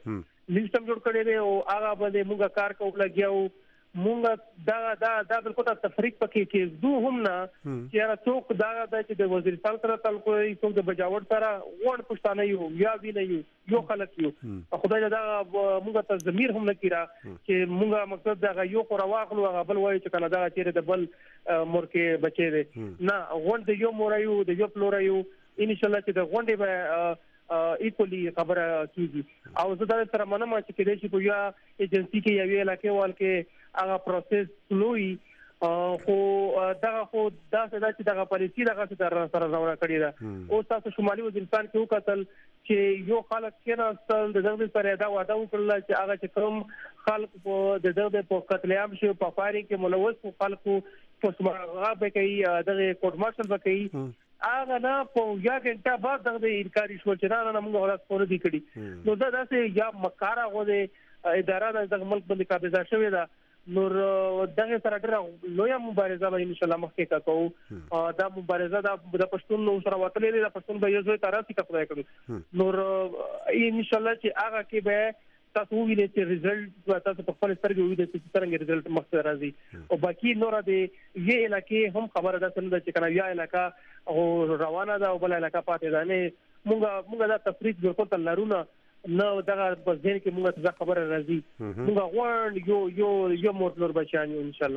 او هغه باندې مونږه کار کوو لګیاو مونږ دا بالکل تفریق پکې کې دو هم نه چې هغه څوک دا چې د وزیرستان سره تعلق لري څوک د بجاوړ سره وړ پښتانه یو ویني یو خلک یو خدای دا مونږ ته ضمیر هم نه کیرا چې مونږ مقصد دا یو خو راغلو هغه بل وایي چې کنه دا چیرې د بل مورکه بچي دي نه غونډ یو مورایو د یو پلورایو ان شاء الله چې د غونډې به ایکولی خبره کیږي او زه دا سره منم چې کله چې په یا ایجنسی کې یو علاقې وال کې هغه پروسس سلوي خو دا چې دغه پالیسي دغه سره راوړل کړی دا او تاسو شمالي وزیرستان کې وکتل چې یو خلک کېناستل د دغه سره دا وعده وکړل چې هغه چې کوم خلک په دغه په قتل عام شو په فاري کې ملوث خلکو په سمغه به کوي دغه کوټ مارشل به کوي هغه نه په یا غنټه بعد دغه انکار شو چې نه موږ ولا سپور دي کړی نو دا داسې یا مکارا غوډه اداره د ملک باندې قابضه شوې ده نور دغه سره ډېر لوی مبارزه به ان شاء الله مخکې کوو دا مبارزه د پښتون نو سره وتلې د پښتون به یو ځای تراسي کړی کړو نور ان شاء الله چې هغه کې به تاسو وینئ چې ریزلټ تاسو په خپل سترګې وینئ چې څنګه ریزلټ مخکې راځي او باقي نور د یې علاقې هم خبره ده چې کنه یا علاقہ او روانه ده او بل علاقہ پاتې ده نه موږ دا تفریق ورکو لرونه نو دغه په ځین کې موږ ته خبره راځي موږ غواړو یو موټر بچانو ان شاء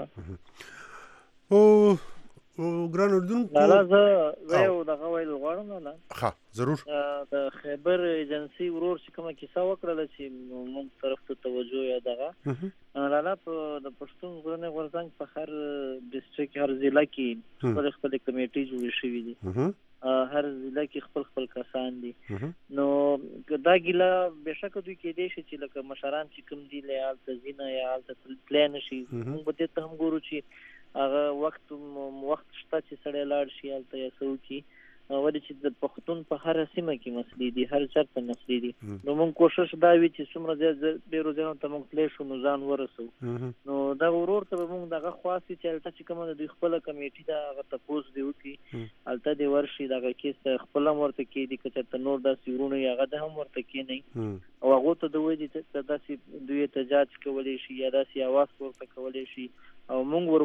الله او ګران اردن لاله زه یو دغه ویل غواړم نه ها ضرور د خیبر ایجنسی ورور چې کومه کیسه وکړه چې موږ طرف ته توجه یا دغه لاله په د پښتون غرنه غورځنګ په هر ډیسټریکټ هر ضلع کې خپل کمیټي جوړ شوې دي هر ضلع کې خپل کسان دي نو دا ګیلا بشک دوی کې دي چې لکه مشران چې کوم دي له تزینه یا پلان شي موږ به ته هم ګورو چې هغه وخت شته چې سړی لاړ شي البته یا سو کې ولې چې د پښتون په هر سیمه کې مسلې دي هر چرته مسلې دي نو موږ کوشش دا وی چې څومره زیات بیروزګانو ته موږ پلی شو نو ځان ورسو نو دا ورور ته موږ دغه خاصي چې البته چې کومه د خپل کمیټي دا هغه تپوس دی وکي البته دی ورشي دغه کیسه خپل ورته کې دي چې نور د سیرونو هغه د هم ورته کې نه او هغه ته دوی چې داسې دوی احتجاج کولای شي یا داسې आवाज ورته کولای شي او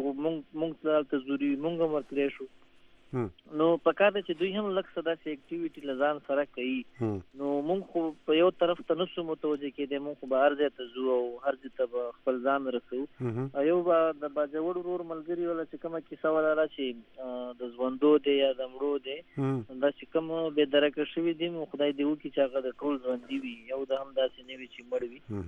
موږ ته ضروري موږ ورته شو نو پکاره چې دوی هم لکه صدا سي اکټیویټي لزان سره کوي نو موږ خو په یو طرف ته نسو متوجه کېدې موږ به هر ځای ته ځو او هر ځای ته خپل ځان رسو یو د باجوړ ورور ملګری ولا چې کومه کیسه ولا چې د ژوندو دی یا د مړو دی دا چې کوم به درکه شوی دی مو خدای دی وکي چې هغه د ټول ژوندۍ وي یو د هم داسې نه وي چې مړ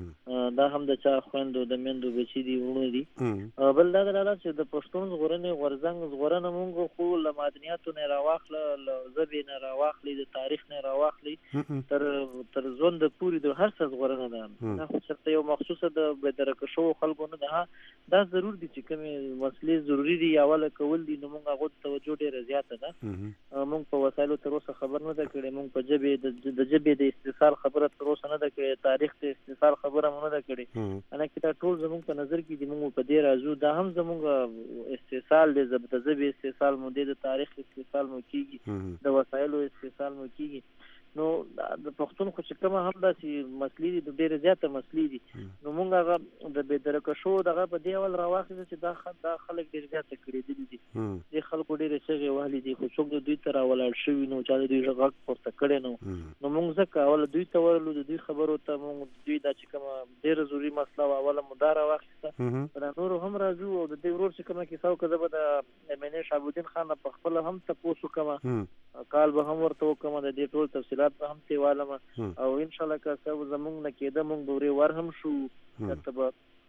وي دا هم د چا خويندو د مندو بچی دی ونه دي بل دا چې د پښتون غرنه غورځنګ غورنه موږ خو مدنیاتو نه راواخله زبې نه راواخلې د تاریخ نه راواخلې تر ژوند پوری د هر څه غوړنه ده دا خو څه یو مخصوصه د بدرکه شو خلکو نه ده دا ضرور دي چې کومه مسلې ضروری دي اوله کول دي نو موږ غوښتو توجه ډیره زیاته ده موږ په وسایلو تر اوسه خبر نه ده کړې موږ په جبې د استثال خبره تر اوسه نه ده کړې تاریخ د استثال خبره نه ده کړې انا کې ټول زموږ په نظر کې دي موږ په دې راځو دا هم زموږ استثال د جبې استثال مو د تاریخ استثال مو کیږي د وسایلو استثال مو کیږي نو د پښتون خو چې کومه هم داسې مسلې دي د ډېر زیاته مسلې دي نو موږ هغه د بېدرکه شو دغه په دې اول راواخلو چې دا خلک ډېر زیاته کړي دي د خلکو ډېر څه غوالي دي خو څوک دوی تر ولاړ شوی نو چې دوی غږ پورته کړي نو موږ ځکه اول دوی ته ورلو د دوی خبرو ته موږ دوی دا چې کومه ډېر ضروري مسله اوله مدار واخیسته دا نور هم راځو او د دې ورور چې کومه کیسه وکړه د امنه شعبالدین خان په خپل هم تاسو کومه کال به هم ورته کومه د دې ټول تفصيلات به هم تی والم او ان شاء الله که څه زمونږ نه کېده مونږ دورې ور هم شو ترته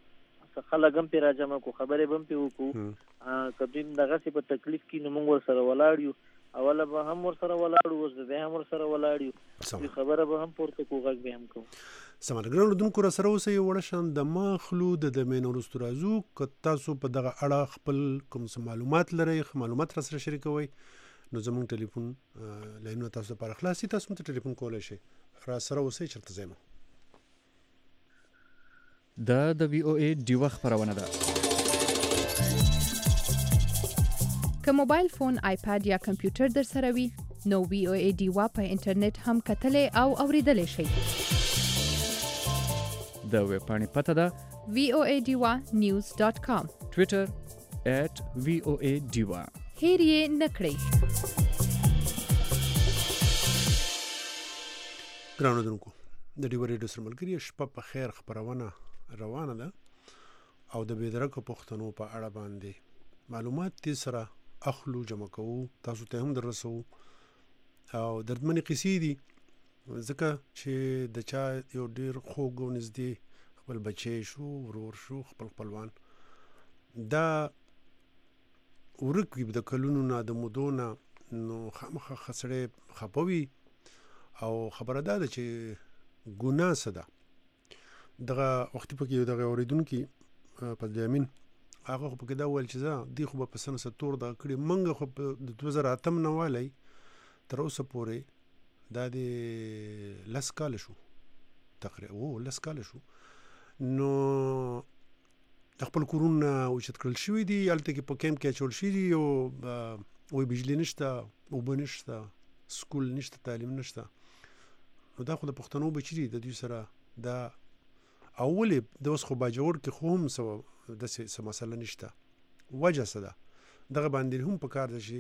څه خلګم پی راځم کو خبرې بم پی وکړو کبیم دغه څه په تکلیف کې نو مونږ ور سره ولاړیو اوله به هم ور سره ولاړو اوس به هم ور سره ولاړیو خبره به هم پورته کوغږ به هم کوم سمارګرانو دونکو را سره اوسې وړ شان د مخلو د مینو رستورازو ک تاسو په دغه اړه خپل کوم معلومات لرئ معلومات را سره شریکوي نو زموږ ټلیفون لاینونه تاسو لپاره خلاصي تاسو ته ټلیفون کولای شئ را سره اوسئ چرته زمو د وی او ای ډیوه خبرونه ده که موبایل فون آیپاد یا کمپیوټر در سره وي نو وی او ای ډیوه په انټرنیټ هم کتلې او اوریدلې شئ د ویب پاڼې پته ده voadiwa.news.com ټوئیټر @voadiwa هیر یې نکړئ ګرانو دونکو د ډیو ریډیو سره ملګری شپه په خیر خبرونه روانه ده او د بېدرکه پښتنو په اړه باندې معلومات دې سره اخلو جمع کوو تاسو ته هم درسو او دردمنې قصې دي ځکه چې د چا یو ډیر خوږ نږدې خپل بچی شو ورور شو خپلوان دا ورک وي د کلونو نه د مودو نه نو خامخا خسړې خپوي او خبره ده چې ګناه څه ده. دغه وخت په کې دغه اوریدونکو په دامین هغه په کې دا ول چې دی خو په سن ستور دا کړی منګه خو د 2008 نه والی تر اوسه پورې دا د لس کال شو تقریبا لس کال شو. نو د خپل کورونه اوچت کړل شوی دی الته کې په کیمپ کې چول شي دی او بجلی نشته او بنشته سکول نشته تعلیم نشته. نو دا خو د پښتنو بچی د دوی سره دا اولې د اوس خو باجوړ کې خو هم د څه مسله نشته. وجه څه ده دغه باندې هم په کار ده چې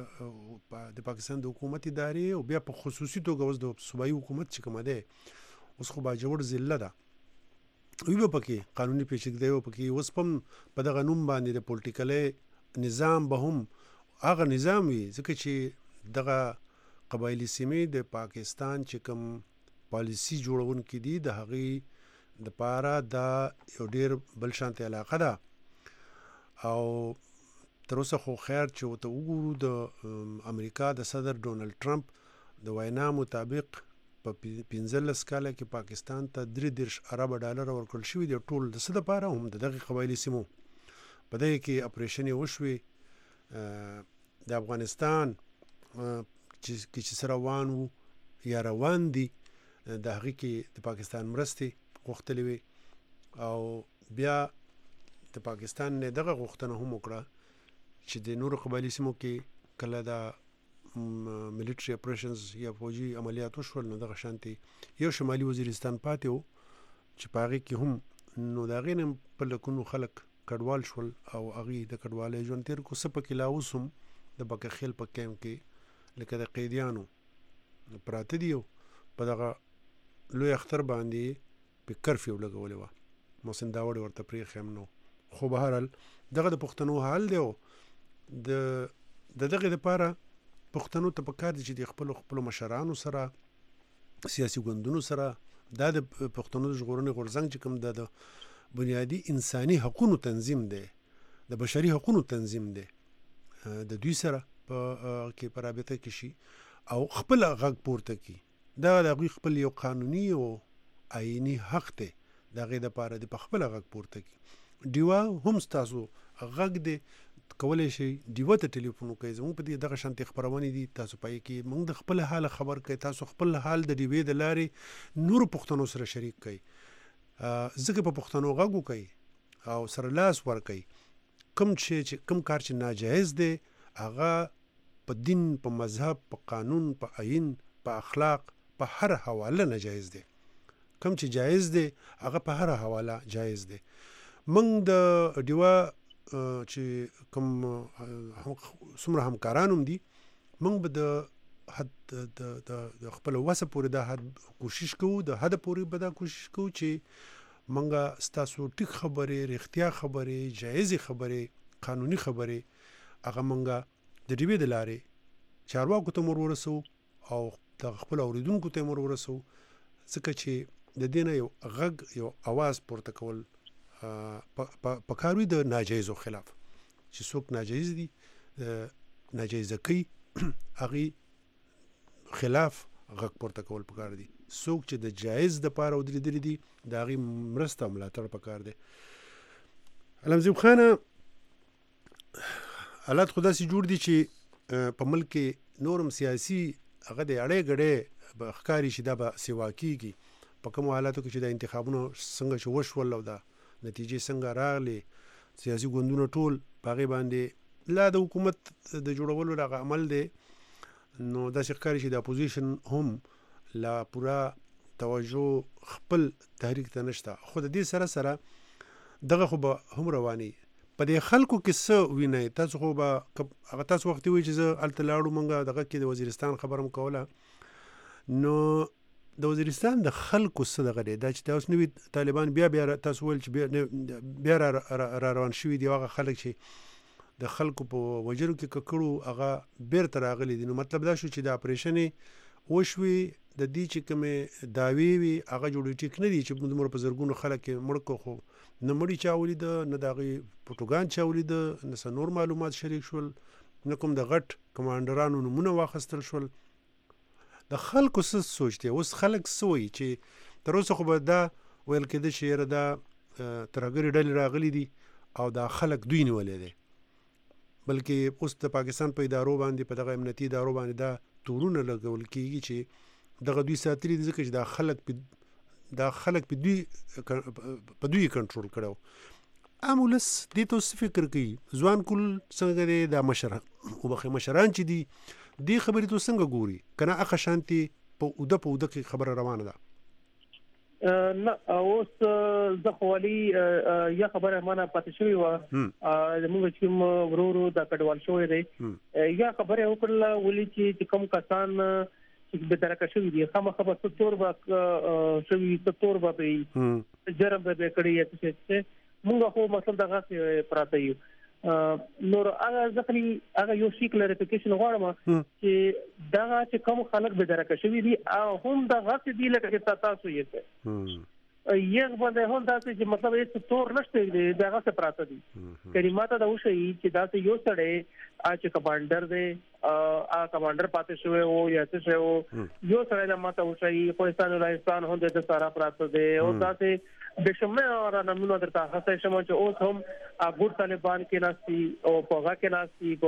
د پاکستان د حکومت ادارې او بیا په خصوصي توګه اوس د صوبایي حکومت چې کومه ده اوس خو باجوړ ضلع ده وی به پکې قانوني پیچیدګي او پکې اوس په دغه نوم باندې د پولیټیکل نظام به هم هغه نظام وي ځکه چې دغه قبایلی سیمې د پاکستان چې کوم پالیسی جوړونکي دي د هغې د پاره دا یو ډیر بل شانتي علاقه ده. او تر اوسه خو خیر چې ورته وګورو د امریکا د صدر ډونالد ټرمپ د وینا مطابق په 15 کال کې پاکستان ته 33 ارب ډالر ورکړل شوی دی ټول د څه لپاره هم دغه قبایلی سیمو په دې کې اپریشن وشوي د افغانستان چې سره وانو یا روان دي د هغې کې د پاکستان مرستې غوښتلې وي او بیا د پاکستان نه دغه غوښتنه هم وکړه چې د نورو قبایلی سیمو کې کله د ملیټري اپریشنز یا فوجي عملیات وشول نو دغه شانتي یو شمالي وزیرستان پاتې و چې په هغې کې هم نو د هغې نه په لکونو خلک کډوال شول او هغې د کډوالۍ ژوند تېر کړو. څه پکې لا اوس هم د بکرخیل په کیمپ کې لکه د قیدیانو پراته دي په دغه لوی اختر باندې په کرفیو لګولې وه محسن داوړ ورته پرېښی هم نو. خو بهرحال دغه د پښتنو حال دی او د دغې دپاره پښتنو ته پکار دي چې د خپلو مشرانو سره سیاسي ګوندونو سره دا د پښتنو د ژغورنې غورځنګ چې کوم د بنیادي انساني حقونو تنظیم دی د بشري حقونو تنظیم دی د دوی سره په رابطه کې شي او خپل غږ پورته کړي. دا د هغوی خپل یو قانوني او آئینی حق دی د هغې دپاره د په خپله غږ پورته کړي. ډیوه هم ستاسو غږ دی کولی شئ ډیوه ته ټلیفون وکړئ زموږ په دې دغه شانتې خپرونې دي تاسو پای کې موږ د خپل حال خبر کوي تاسو خپل حال د ډیوې د لارې نور پښتنو سره شریک کوي ځکه په پښتنو غږ وکړئ او سره لاس ورکړئ کوم کار چې ناجایز دی هغه په دین په مذهب په قانون په آئین په اخلاق په هر حواله ناجایز دی کوم چې جایز دی هغه په هر حواله جایز دی. موږ د ډیوه چې کوم څومره همکاران هم دي موږ به د حد د خپل وسه پورې دا حد کوشش کوو د حد پورې به دا کوشش کوو چې موږ ستاسو ټیک خبرې رښتیا خبرې جایزې خبرې قانوني خبرې هغه موږ د ډیوې د لارې چارواکو ته ورسو او د خپل اوریدونکو ته ورسو ځکه چې د دې نه یو غږ یو اواز پورته کول په کاروي د ناجایزو خلاف چې څوک ناجایز دي ناجایزه کوي هغې خلاف غږ پورته کول پکار دي. څوک چې د جایز دپاره ودرېدلي دي د هغې مرسته او ملاتړ پکار دی. علمزیب خانه حالات خو داسې جوړ دي چې په ملک کې نورم سیاسي هغه د اړې ګړې به ښکاري چې دا به سیوا کېږي په کومو حالاتو کې چې د انتخابونو څنګه چې وشول او دا نتیجې څنګه راغلې سیاسي ګوندونه ټول په هغې باندې لا د حکومت د جوړولو دغه عمل دی نو داسې ښکاري چې د اپوزیشن هم لا پوره توجه خپل تحریک ته نشته. خو د دې سره دغه خو به هم رواني په دې خلکو کې څه وینئ تاسو خو به هغه تاسو وخت وایي چې زه هلته لاړو موږ دغه کې د وزیرستان خبره م کوله نو د وزیرستان د خلکو څه دغه دی دا چې تاسو نوي طالبان بیا تاسو ویل چې بیا را روان شوي دي هغه خلک چې د خلکو په وجرو کې ککړو هغه بیرته راغلي دي. نو مطلب دا شو چې د اپریشنې وشوي د دې چې کومې دعوې وي هغه جوړې ټیک نه دي چې دومره په زرګونو خلک یې مړ کړو خو نه مړي چا ولیده نه د هغې فوټوګان چا ولیده نه څه نور معلومات شریک شول نه کوم د غټ کمانډرانو نومونه واخیستل شول د خلکو څه سوچ دی اوس خلک سوي چې تر اوسه خو به دا ویل کېده چې دا ترهګرې ډلې راغلي دي او دا خلک دوی نیولې دي بلکې اوس د پاکستان په ادارو باندې په دغه امنیتي ادارو باندې دا تورونه لګول کېږي چې دغه دوی ساتلي دي ځکه چې دا خلک په دوی کنټرول کړو عام ولس دې ته څه فکر کوي ځوان کل څنګه دی دا مشران چې دي دې خبرې ته څنګه ګوري کنه اخ شانتي په اوده کې خبره روانه ده نه اوس زه خولي یا خبره معنا پاتې شوی و موږ چې ورورو د کډوال شوې دی یا خبره وکړه ولې چې کوم کسان چې به درکه شوی دي خامخا په تور با شوی تور با به جرم به کړی چې موږ خو مطلب دغه پراته یو نور هغه ځکه هغه یو شي کلیریفیکیشن غواړم چې دا چې کوم خلک به درکه شوی دي او هم دغه دي لکه تاسو یې یو باندې هم دا چې مطلب یې تور نشته دی دغه څه پراته دي کریماته دا وشي چې دا یو سړی چې کمانډر دی کمانډر پاتې شوی او یا څه شوی یو سړی د ماته وشي پاکستان ولایستان هم د سارا پراته دی او دا چې د شمه را نمونه درته هڅه شمه چې اوس هم ګور طالبان کې ناسي او پوغا کې ناسي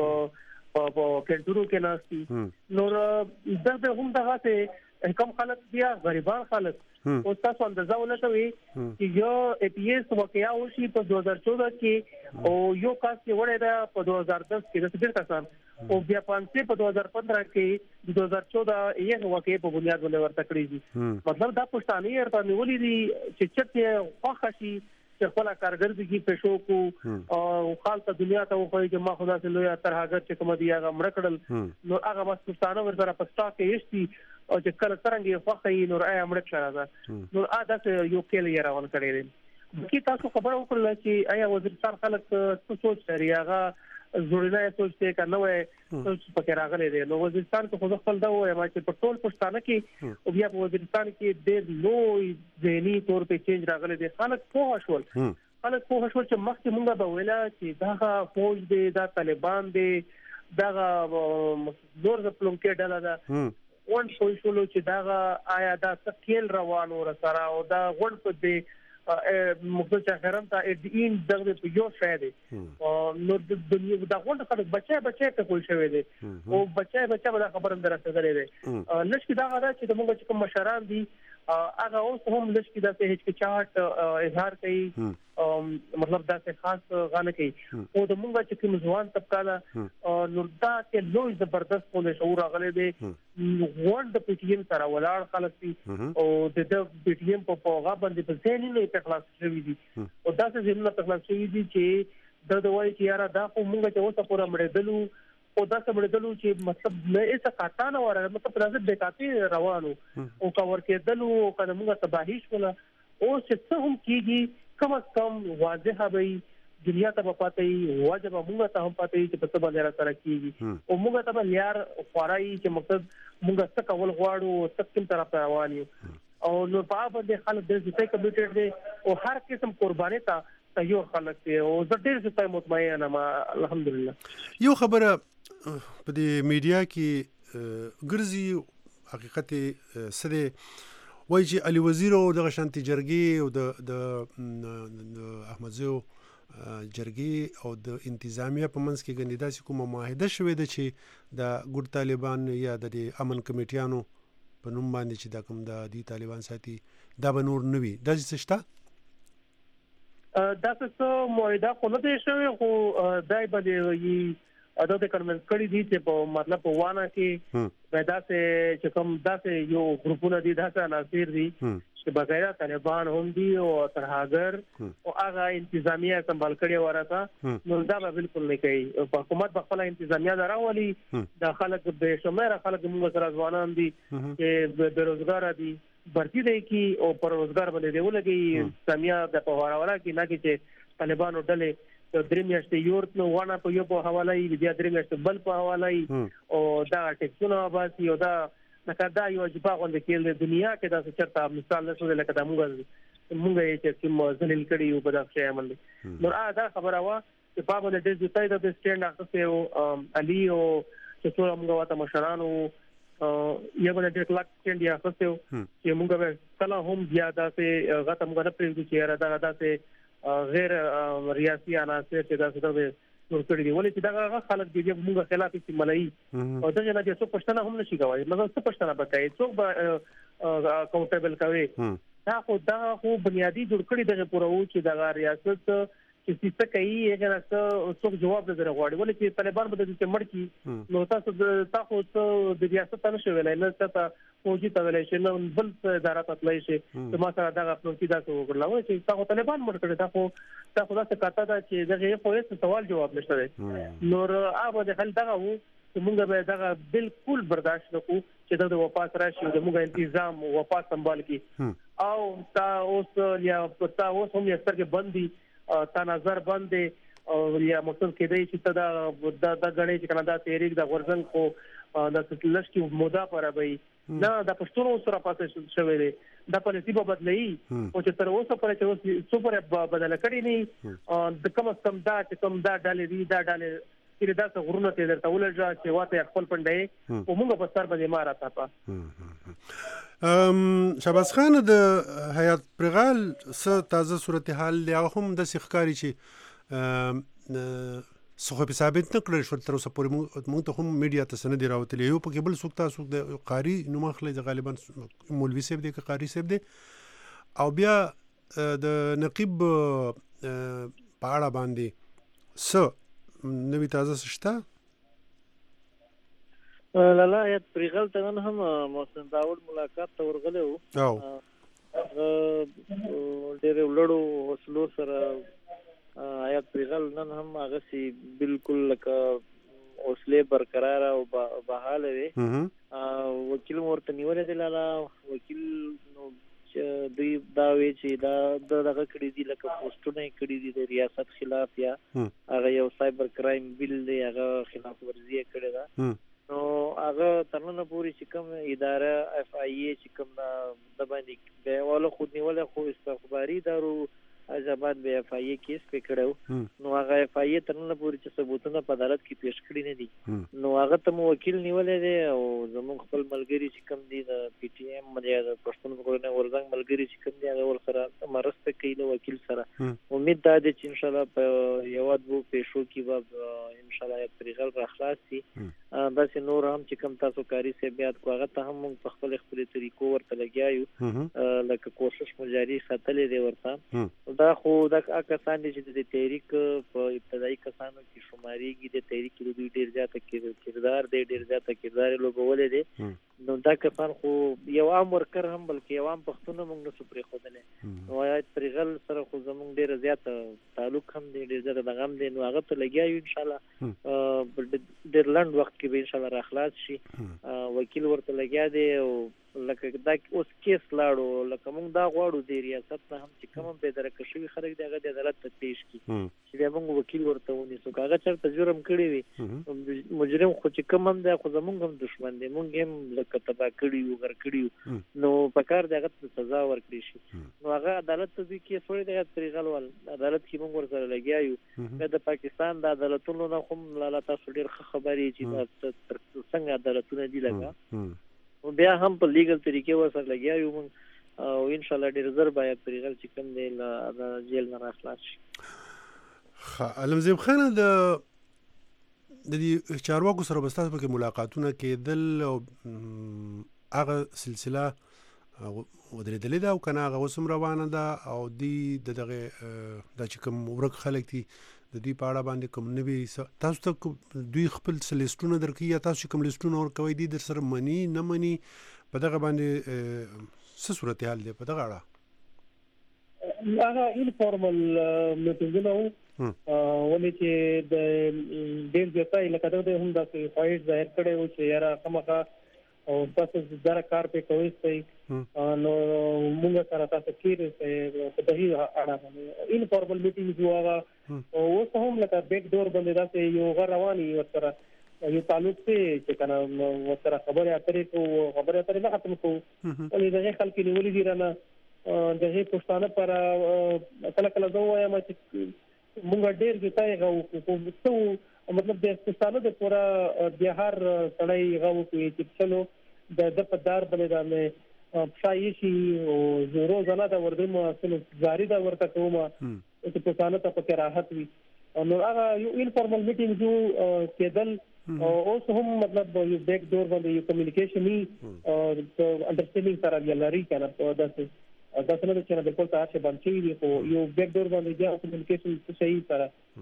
په کلتورو کې ناسي نور دغه هم دغه څه کم خلک بیا غریبان خلک او تاسو اندازه ولټوي چې یو اي پي اس واقعیا وشي په 2014 کې او یو کاس کې وړه ده په 2010 کې د څه کسان او بیا پانسه په 2015 کې 2014 یو واقعي په بنیاد باندې ورته کړی دي مطلب دا پښتانه ورته نیولې دي چې چته خوښي چې خپل کارګردګي پېښو کو او خالصه دنیا ته وایي چې ما خدا سره لوی ترهاګر چې کوم دی هغه مړکړل نو هغه پښتانه ورته په سٹاک کې یشتي او چې کله څنګه خوښي نور آیا مړک شراده نور عادت یو کېل یې راول کړی دی کی تاسو خبر وکړل چې آیا وزیرستان خلک څه سوچ لري هغه زړه سوچ ته کنه وای سوچ پکې راغلي دی نو وزیرستان کې خو خپل دا وای ما چې په ټول پښتانه کې او بیا په وزیرستان کې ډېر لوی ځینی تور په چینج راغلي دی خلک پوه شول چې مخکې مونږ به ویلا چې دا فوج دی دا طالبان دی دا نور د پلومکې ډله ده ون شولو چې دا آیا دا تکیل روانو سره او دا غون په دې مختص شهرم ته دین دغه په یو شای دی نو د دنیا دا غون خلک بچي ته کوی شوی دی او بچي به خبر اندر رسېدلې دی لږ دا غواړي چې موږ چې کوم مشران دي هغه اوس هم لږ دا څه هچکچاهټ اظهار کوي مطلب دا څه خاص غانه کوي او د موږ چې کوم ځوان طبقه ده نور دا چې لوی زبردست په شعور غلې دي غون د پی ټی ایم سره ولاړ خلک دي او د پی ټی ایم په پوغا باندې په ځینې نه تخلاص شوی دي او دا څه ځینې تخلاص شوی دي چې د دوی چې یاره دا خو موږ ته اوسه پورا مړېدلو او دا څه مړېدلو چې مطلب نه ایسه کاتانه وره مطلب راځي د کاپی روانو او کور کېدلو کنه موږ تباهی شوله او څه هم کیږي کم از کم واضح وي دنیا ته پاتې واجب موږ ته هم پاتې چې په څه باندې را سره کیږي او موږ ته به یار خورای چې مقصد موږ څه کول غواړو څه کوم طرف ته روان یو او نو په باندې خلک د دې کمیټډ دي او هر قسم قرباني ته یو خلک دي او زه ډېر څه مطمئن یم الحمدلله یو خبره په دې میډیا کې ګرځي حقیقت سره وایي چې علي وزیر او د شانتي جرګي او د احمد زو جرګي او د انتظامیه په منځ کې ګندیدا چې کومه معاهده شوې ده چې د ګډ طالبان یا د امن کمیټیانو په نوم باندې چې دا کوم د طالبان ساتي دا به نور نوي د څه شته دا څه معاهده خو نه دی شوی خو دای باندې اته د کنوینس کړي دي چې په مطلب په وانه کې پیدا سه چې کوم داسې یو ګروپونه دي داسې عناصر دي چې بغیر طالبان هم دي او ترهاګر او هغه انتظامیه سمبال کړي ورته نو دا به بالکل نه کوي په حکومت په خپل انتظامیه دراولي د خلک به شمېره خلک موږ سره ځوانان دي چې بیروزګار دي برتی دی کی او پر روزګار باندې دی ولګي سمیا د پوهاوره کې نه کې چې طالبانو ډلې درې میاشتې یورت نو ونه په یو په حواله یې بیا درې میاشتې بل په حواله یې او دا ټیکسونه باسي او دا نکدا یو جبا غونډه کې د دنیا کې دا څه چرته مثال نه شو لکه دا موږ یې چې کوم ذلیل کړي او په دا شی عمل نو دا خبره وا چې په باندې د ځای د سټیند اخته او علي او چې ټول موږ واته مشرانو یو بل ډېر کلاک چنډیا خسته چې موږ به کله هم بیا داسې غته موږ نه پریږدو چې را داسې غیر ریاسي عناصر چې داسې نور کړی دی ولې چې دا خلک دي موږ خلاف استعمالي او دغه نه چې څو پښتنه هم نشي کوي مګر څو پښتنه بکای څوک به اکاونټیبل کوي دا خو بنیادی جوړ کړی دغه پورو چې دغه ریاست چې څه کوي هغه څوک جواب نه غواړي ولې چې طالبان به د دې مړ کی نو تاسو د ریاست نه شوي نه تاسو فوجي تولای شي نو بل اداره تطلای شي چې ما سره دغه خپل کې تاسو وګورئ چې تاسو طالبان مړ کړی تاسو دا څه کاته دا چې دغه په هیڅ سوال جواب نشته نور هغه د خل دغه وو چې موږ به دغه بالکل برداشت نکو چې د واپس راشي د موږ تنظیم واپس سنبال کی او تاسو یا تاسو هم یې سترګې بندي تا نظر باندې او یا مقصد کېدای چې دا غړي چې کنه دا تحریک د غورزنګ کو د لشکي مودا پر وای دا د پښتونو سره پاتې شوی دی د پالیسي په بدلای او چې تر اوسه پر چې اوس سپر بدل کړی نه د کوم سم دا چې کوم دا ډالې دی دا ډالې چې دا څه غرونه ته درته ولږه چې واته خپل پندای او موږ په سر باندې مارا تا شهباز خان د حیات پرغال څه تازه صورتحال یا هم د سخکاری چې څه په ثابت نه کړل شو تر اوسه پورې موږ ته هم میډیا ته سند راوتلی یو په کې بل څوک تاسو د قاری نومخله غالبا مولوی صاحب دی که قاری صاحب دی او بیا د نقیب په اړه باندې څه نوی تازه شته لاله یت پرغل ته نن هم محسن داوود ملاقات ته ورغلی و او ډېر وړو وسلو سره آیات پرغل نن هم هغه سي بالکل لکه اوسله برقرار او بحال وي وکیل ورته نیولې دی لاله وکیل نو دوی دا وی چې دا دغه کړي دي لکه پوسټونه کړي دي د ریاست خلاف یا هغه یو سایبر کرایم بیل دی هغه خلاف ورزي کړي دا نو هغه ترنه پوری چې کوم اداره اف آی ای چې کوم د باندې دیواله خود نیول خو استخباري دارو ازباد به اف آی ای کیس پکړو نو هغه اف آی ای ترنه پوری چې ثبوتونه په عدالت کې پیښ کړی نه دي نو هغه ته وکیل نیولې دي او زموږ خپل ملګری چې کوم دي د پی ټی ایم ملیا د پښتون کورنۍ ورزنګ ملګری چې کوم دي هغه ور سره مرسته کوي د وکیل سره امید ده چې ان شاء الله په یو ادبو پیښو کې به ان شاء الله یو طریقل را خلاص شي بس نور هم چې کوم تاسو کاری سه بیا کوغه ته هم په خپل طریقو ورته لګیایو لکه کوشش مجاری ساتلې دی ورته دا خو د کسان چې د تحریک په ابتدایي کسانو کې شمارېږي د تحریک کې دوی ډیر زیاته کردار دی ډیر زیاته کردار لوبولې دي نو دا کسان خو یو عام ورکر هم بلکې یو عام پښتون هم نو سپری خودنه نو آیات پرغل سره خو زمونږ ډیر زیات تعلق هم دی ډیر زیات دغم دی نو هغه ته لګیایو ان شاء الله ډیر لنډ وخت کې به ان شاء الله را خلاص شي وکیل ورته لګیا دی او لکه دا اوس کیس لاړو لکه موږ دا غواړو د ریاست نه هم چې کوم به درکه شوی خلک دغه د عدالت ته پیش کی چې بیا موږ وکیل ورته ونی سو هغه چرته جرم کړی وي مجرم خو چې کوم هم د خو زمونږ هم دشمن دی موږ هم لکه تبا کړی یو غر کړی نو پکار دغه سزا ورکړي شي نو هغه عدالت ته دوی کیس وړي دغه طریقل ول عدالت کې موږ ورسره لګیایو د پاکستان د عدالتونو نه هم لاله تاسو ډیر خبرې چې څنګه عدالتونه دي لګا بیا هم په لیګل طریقې ورسره لګیایو موږ او ان شاء الله ډیر زر باید طریقل چې کوم دی لا جیل نه خلاص شي علمزیب خان د دې چارواکو سره بستاسو په ملاقاتونه کېدل او هغه سلسله ودرېدلې ده او کنه هغه وسم روانه ده او دغه د چې کوم ورک خلک دي د دې په اړه باندې کوم نوي تاسو ته دوی خپل لیستونه درکې یا تاسو کوم لیستونه ورکوي دي در سره منی نه منی په دغه باندې څه صورتحال دی په دغه اړه هغه انفورمل میټینګونه ولې چې د ډېر ځای لکه دا هم د فایټ ظاهر کړي او چې یاره کومه او تاسو زړه کار په کوي نو موږ سره تاسو کېږي په دغه اړه انفورمل میټینګ جوړه او اوس هم لکه بیک ډور باندې راځي یو غیر رواني ورته یو تعلق چې کنه ورته خبره اترې نه ختم کوو ولې دغه خلک نیولې دي رانه دغه پښتانه پر کله کله زه وایم چې موږ ډېر ځای غو مطلب د پښتانه د پورا بهار سړی غو کې چې چلو د پدار بلې دا مې شایشي او روزانه دا وردم اصل جاری دا ورته کوم چې په ځانه ته پکې راحت وي نو هغه یو انفارمل میټینګ جو کېدل اوس هم مطلب یو بیک ډور باندې یو کمیونیکیشن او انډرستانډینګ سره لري کنه داسې نه چې نه بالکل تاسو باندې وي خو یو بیک ډور باندې یا کمیونیکیشن صحیح سره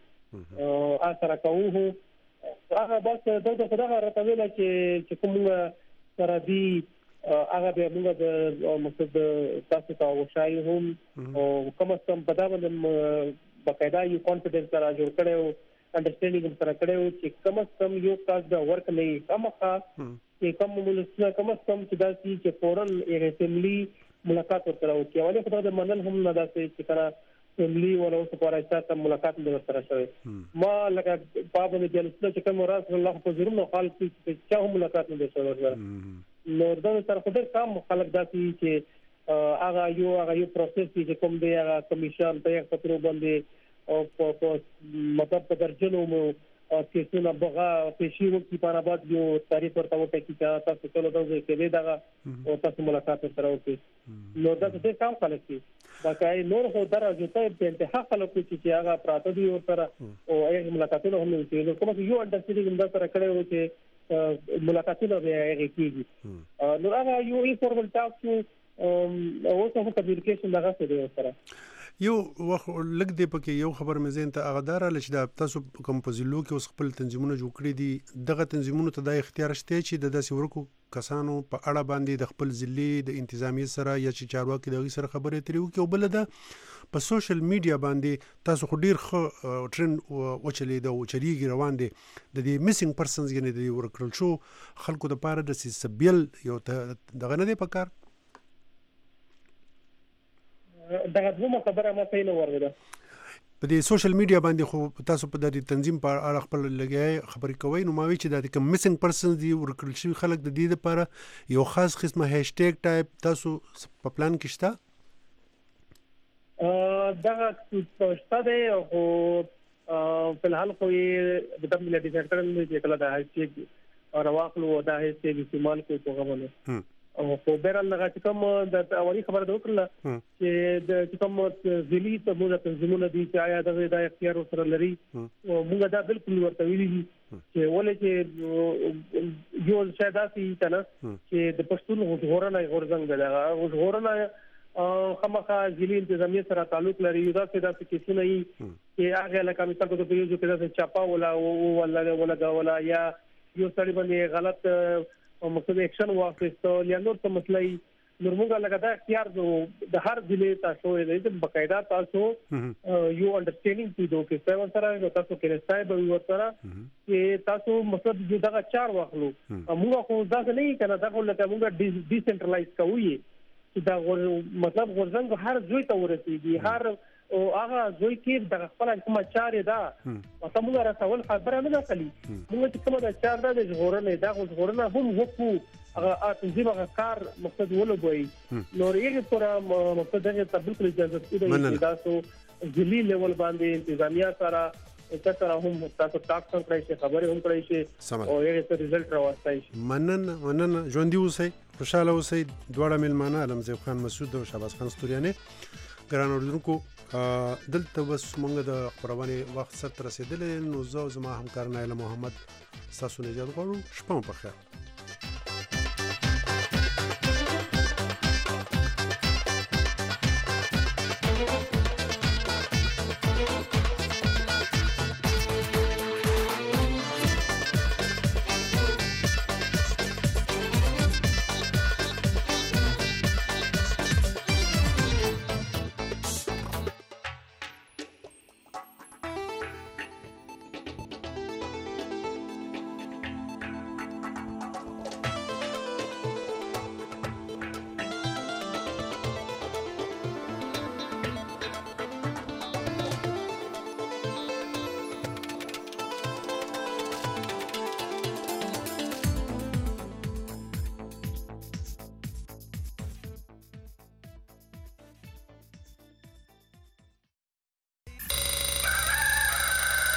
خامخا سره کوو هغه بس دغه خدای راته ویل چې کوم سره دی هغه به موږ د مقصد تاسو ته وشای هم او کوم څه په دا باندې بقاعده یو کانفیډنس سره جوړ کړو انډرستانډینګ سره کړو چې کوم څه یو کاس د ورک نه خامخا چې کوم مولسنه کوم څه چې دا چې فورن یې اسمبلی ملاقات وکړو چې ولې خدای د منل هم نه داسې چې کړه اسمبلی ولو سپاره سره ملاقات نه سره شوی ما لکه پابند جلسه چې کوم راس الله په ضرور نو خالق چې چا هم ملاقات نه شوی نو دا تر خو ډېر کم خلک داسې چې هغه یو پروسس چې کوم دی هغه کمیشن ته یو پترو باندې او په مطلب په درجنو مو کیسونه بغا پېښې وکړي په بعد یو تاریخ ورته وټه چې تاسو ټول دغه کې دی دا او تاسو ملاقات سره وکړي نو دا څه کم خلک دي باقي نور خو درجه ته په انتها خلک چې هغه پراته دي او سره او هغه ملاقاتونه هم کوي نو کوم یو انډرستانډینګ دا سره کړو چې ملاقاتونه به هغه کیږي نو هغه یو انفارمل ټاک او څه کمیونیکیشن دغه څه دی سره یو وخت لګ دی پکې یو خبر مې زین ته اغدار لچ دا تاسو کوم پزلو کې اوس خپل تنظیمونه جوړ کړی دي دغه تنظیمونه ته د اختیار شته چې د داسې ورکو کسانو په اړه باندې د خپل ضلع د انتظامی سره یا چې چارواکي دغه سره خبرې تریو کې او بل د په سوشل میډیا باندې تاسو خو ډیر ښه ټرند وچلې د چریږي روان دي د دې میسنګ پرسنز یعنی د ورکړل شو خلکو د پاره د سیسبل یو دغه نه دی پکار دغه دوه خبره ما ته نه ورغله په دې سوشل میډیا باندې خو تاسو په دې تنظیم په اړه خپل لګي خبرې کوي نو ما وی چې د کوم میسنګ پرسنز دی ورکړل شوی خلک د دې لپاره یو خاص قسمه هاشټیګ ټایپ تاسو په پلان کې شته دغه څه دی او په الحال خو یې د تمل ډیزاینر چې کله د هاشټیګ راوخلو دا هاشټیګ استعمال کوي په غوونه او په بیرل لږه چې کوم د اولی خبره ده وکړه چې د کوم ځلی ته موږ تنظیمونه دي چې آیا د اختیار سره لري او موږ دا بالکل ورته ویلي چې ولې چې یو څه داسې کنه چې د پښتون غوړنه غورځنګ دغه غوړنه خامخا ځلی انتظامی سره تعلق لري دا څه کیسونه یي چې هغه لکه مثال کو د پیجو کې د چاپا ولا یا یو سړي باندې غلط او مقصد اکشن واخیستو یا نور څه مسلې نور موږ لکه دا اختیار د هر ضلع تاسو یې د بقاعده تاسو یو انډرستانډینګ پیدا کې څه سره تاسو کې راځي به ورته چې تاسو مقصد دغه چار واخلو موږ خو دا نه کنه دا لکه موږ ډیسنټرلایز کوو چې دا مطلب غورځنګ هر ځای ته ورسیږي هر او هغه زوی کې د خپل کومه چارې ده او موږ راځول خبره نه کړې موږ چې کومه د چار ده د غورنه دا غورنه هم وکړو هغه تنظیم هغه کار مقصد ولوي نو یې پر مقصد دغه تبلیغ اجازه دې تاسو ځلی لیول باندې انتظامیه سره هم تاسو ټاک کړئ چې خبره هم کړئ چې او یې ته رزلټ راوستای مننه ژوندۍ اوسئ خوشاله اوسئ دواړه ملمانه علمزیب خان مسعود او شهباز خان ستوریانه ګران اوریدونکو دلته بس مونږ د خبرونه وخت سره رسیدل نو زه زما همکار نایله محمد تاسو نه اجازه غواړم شپه مو په خیر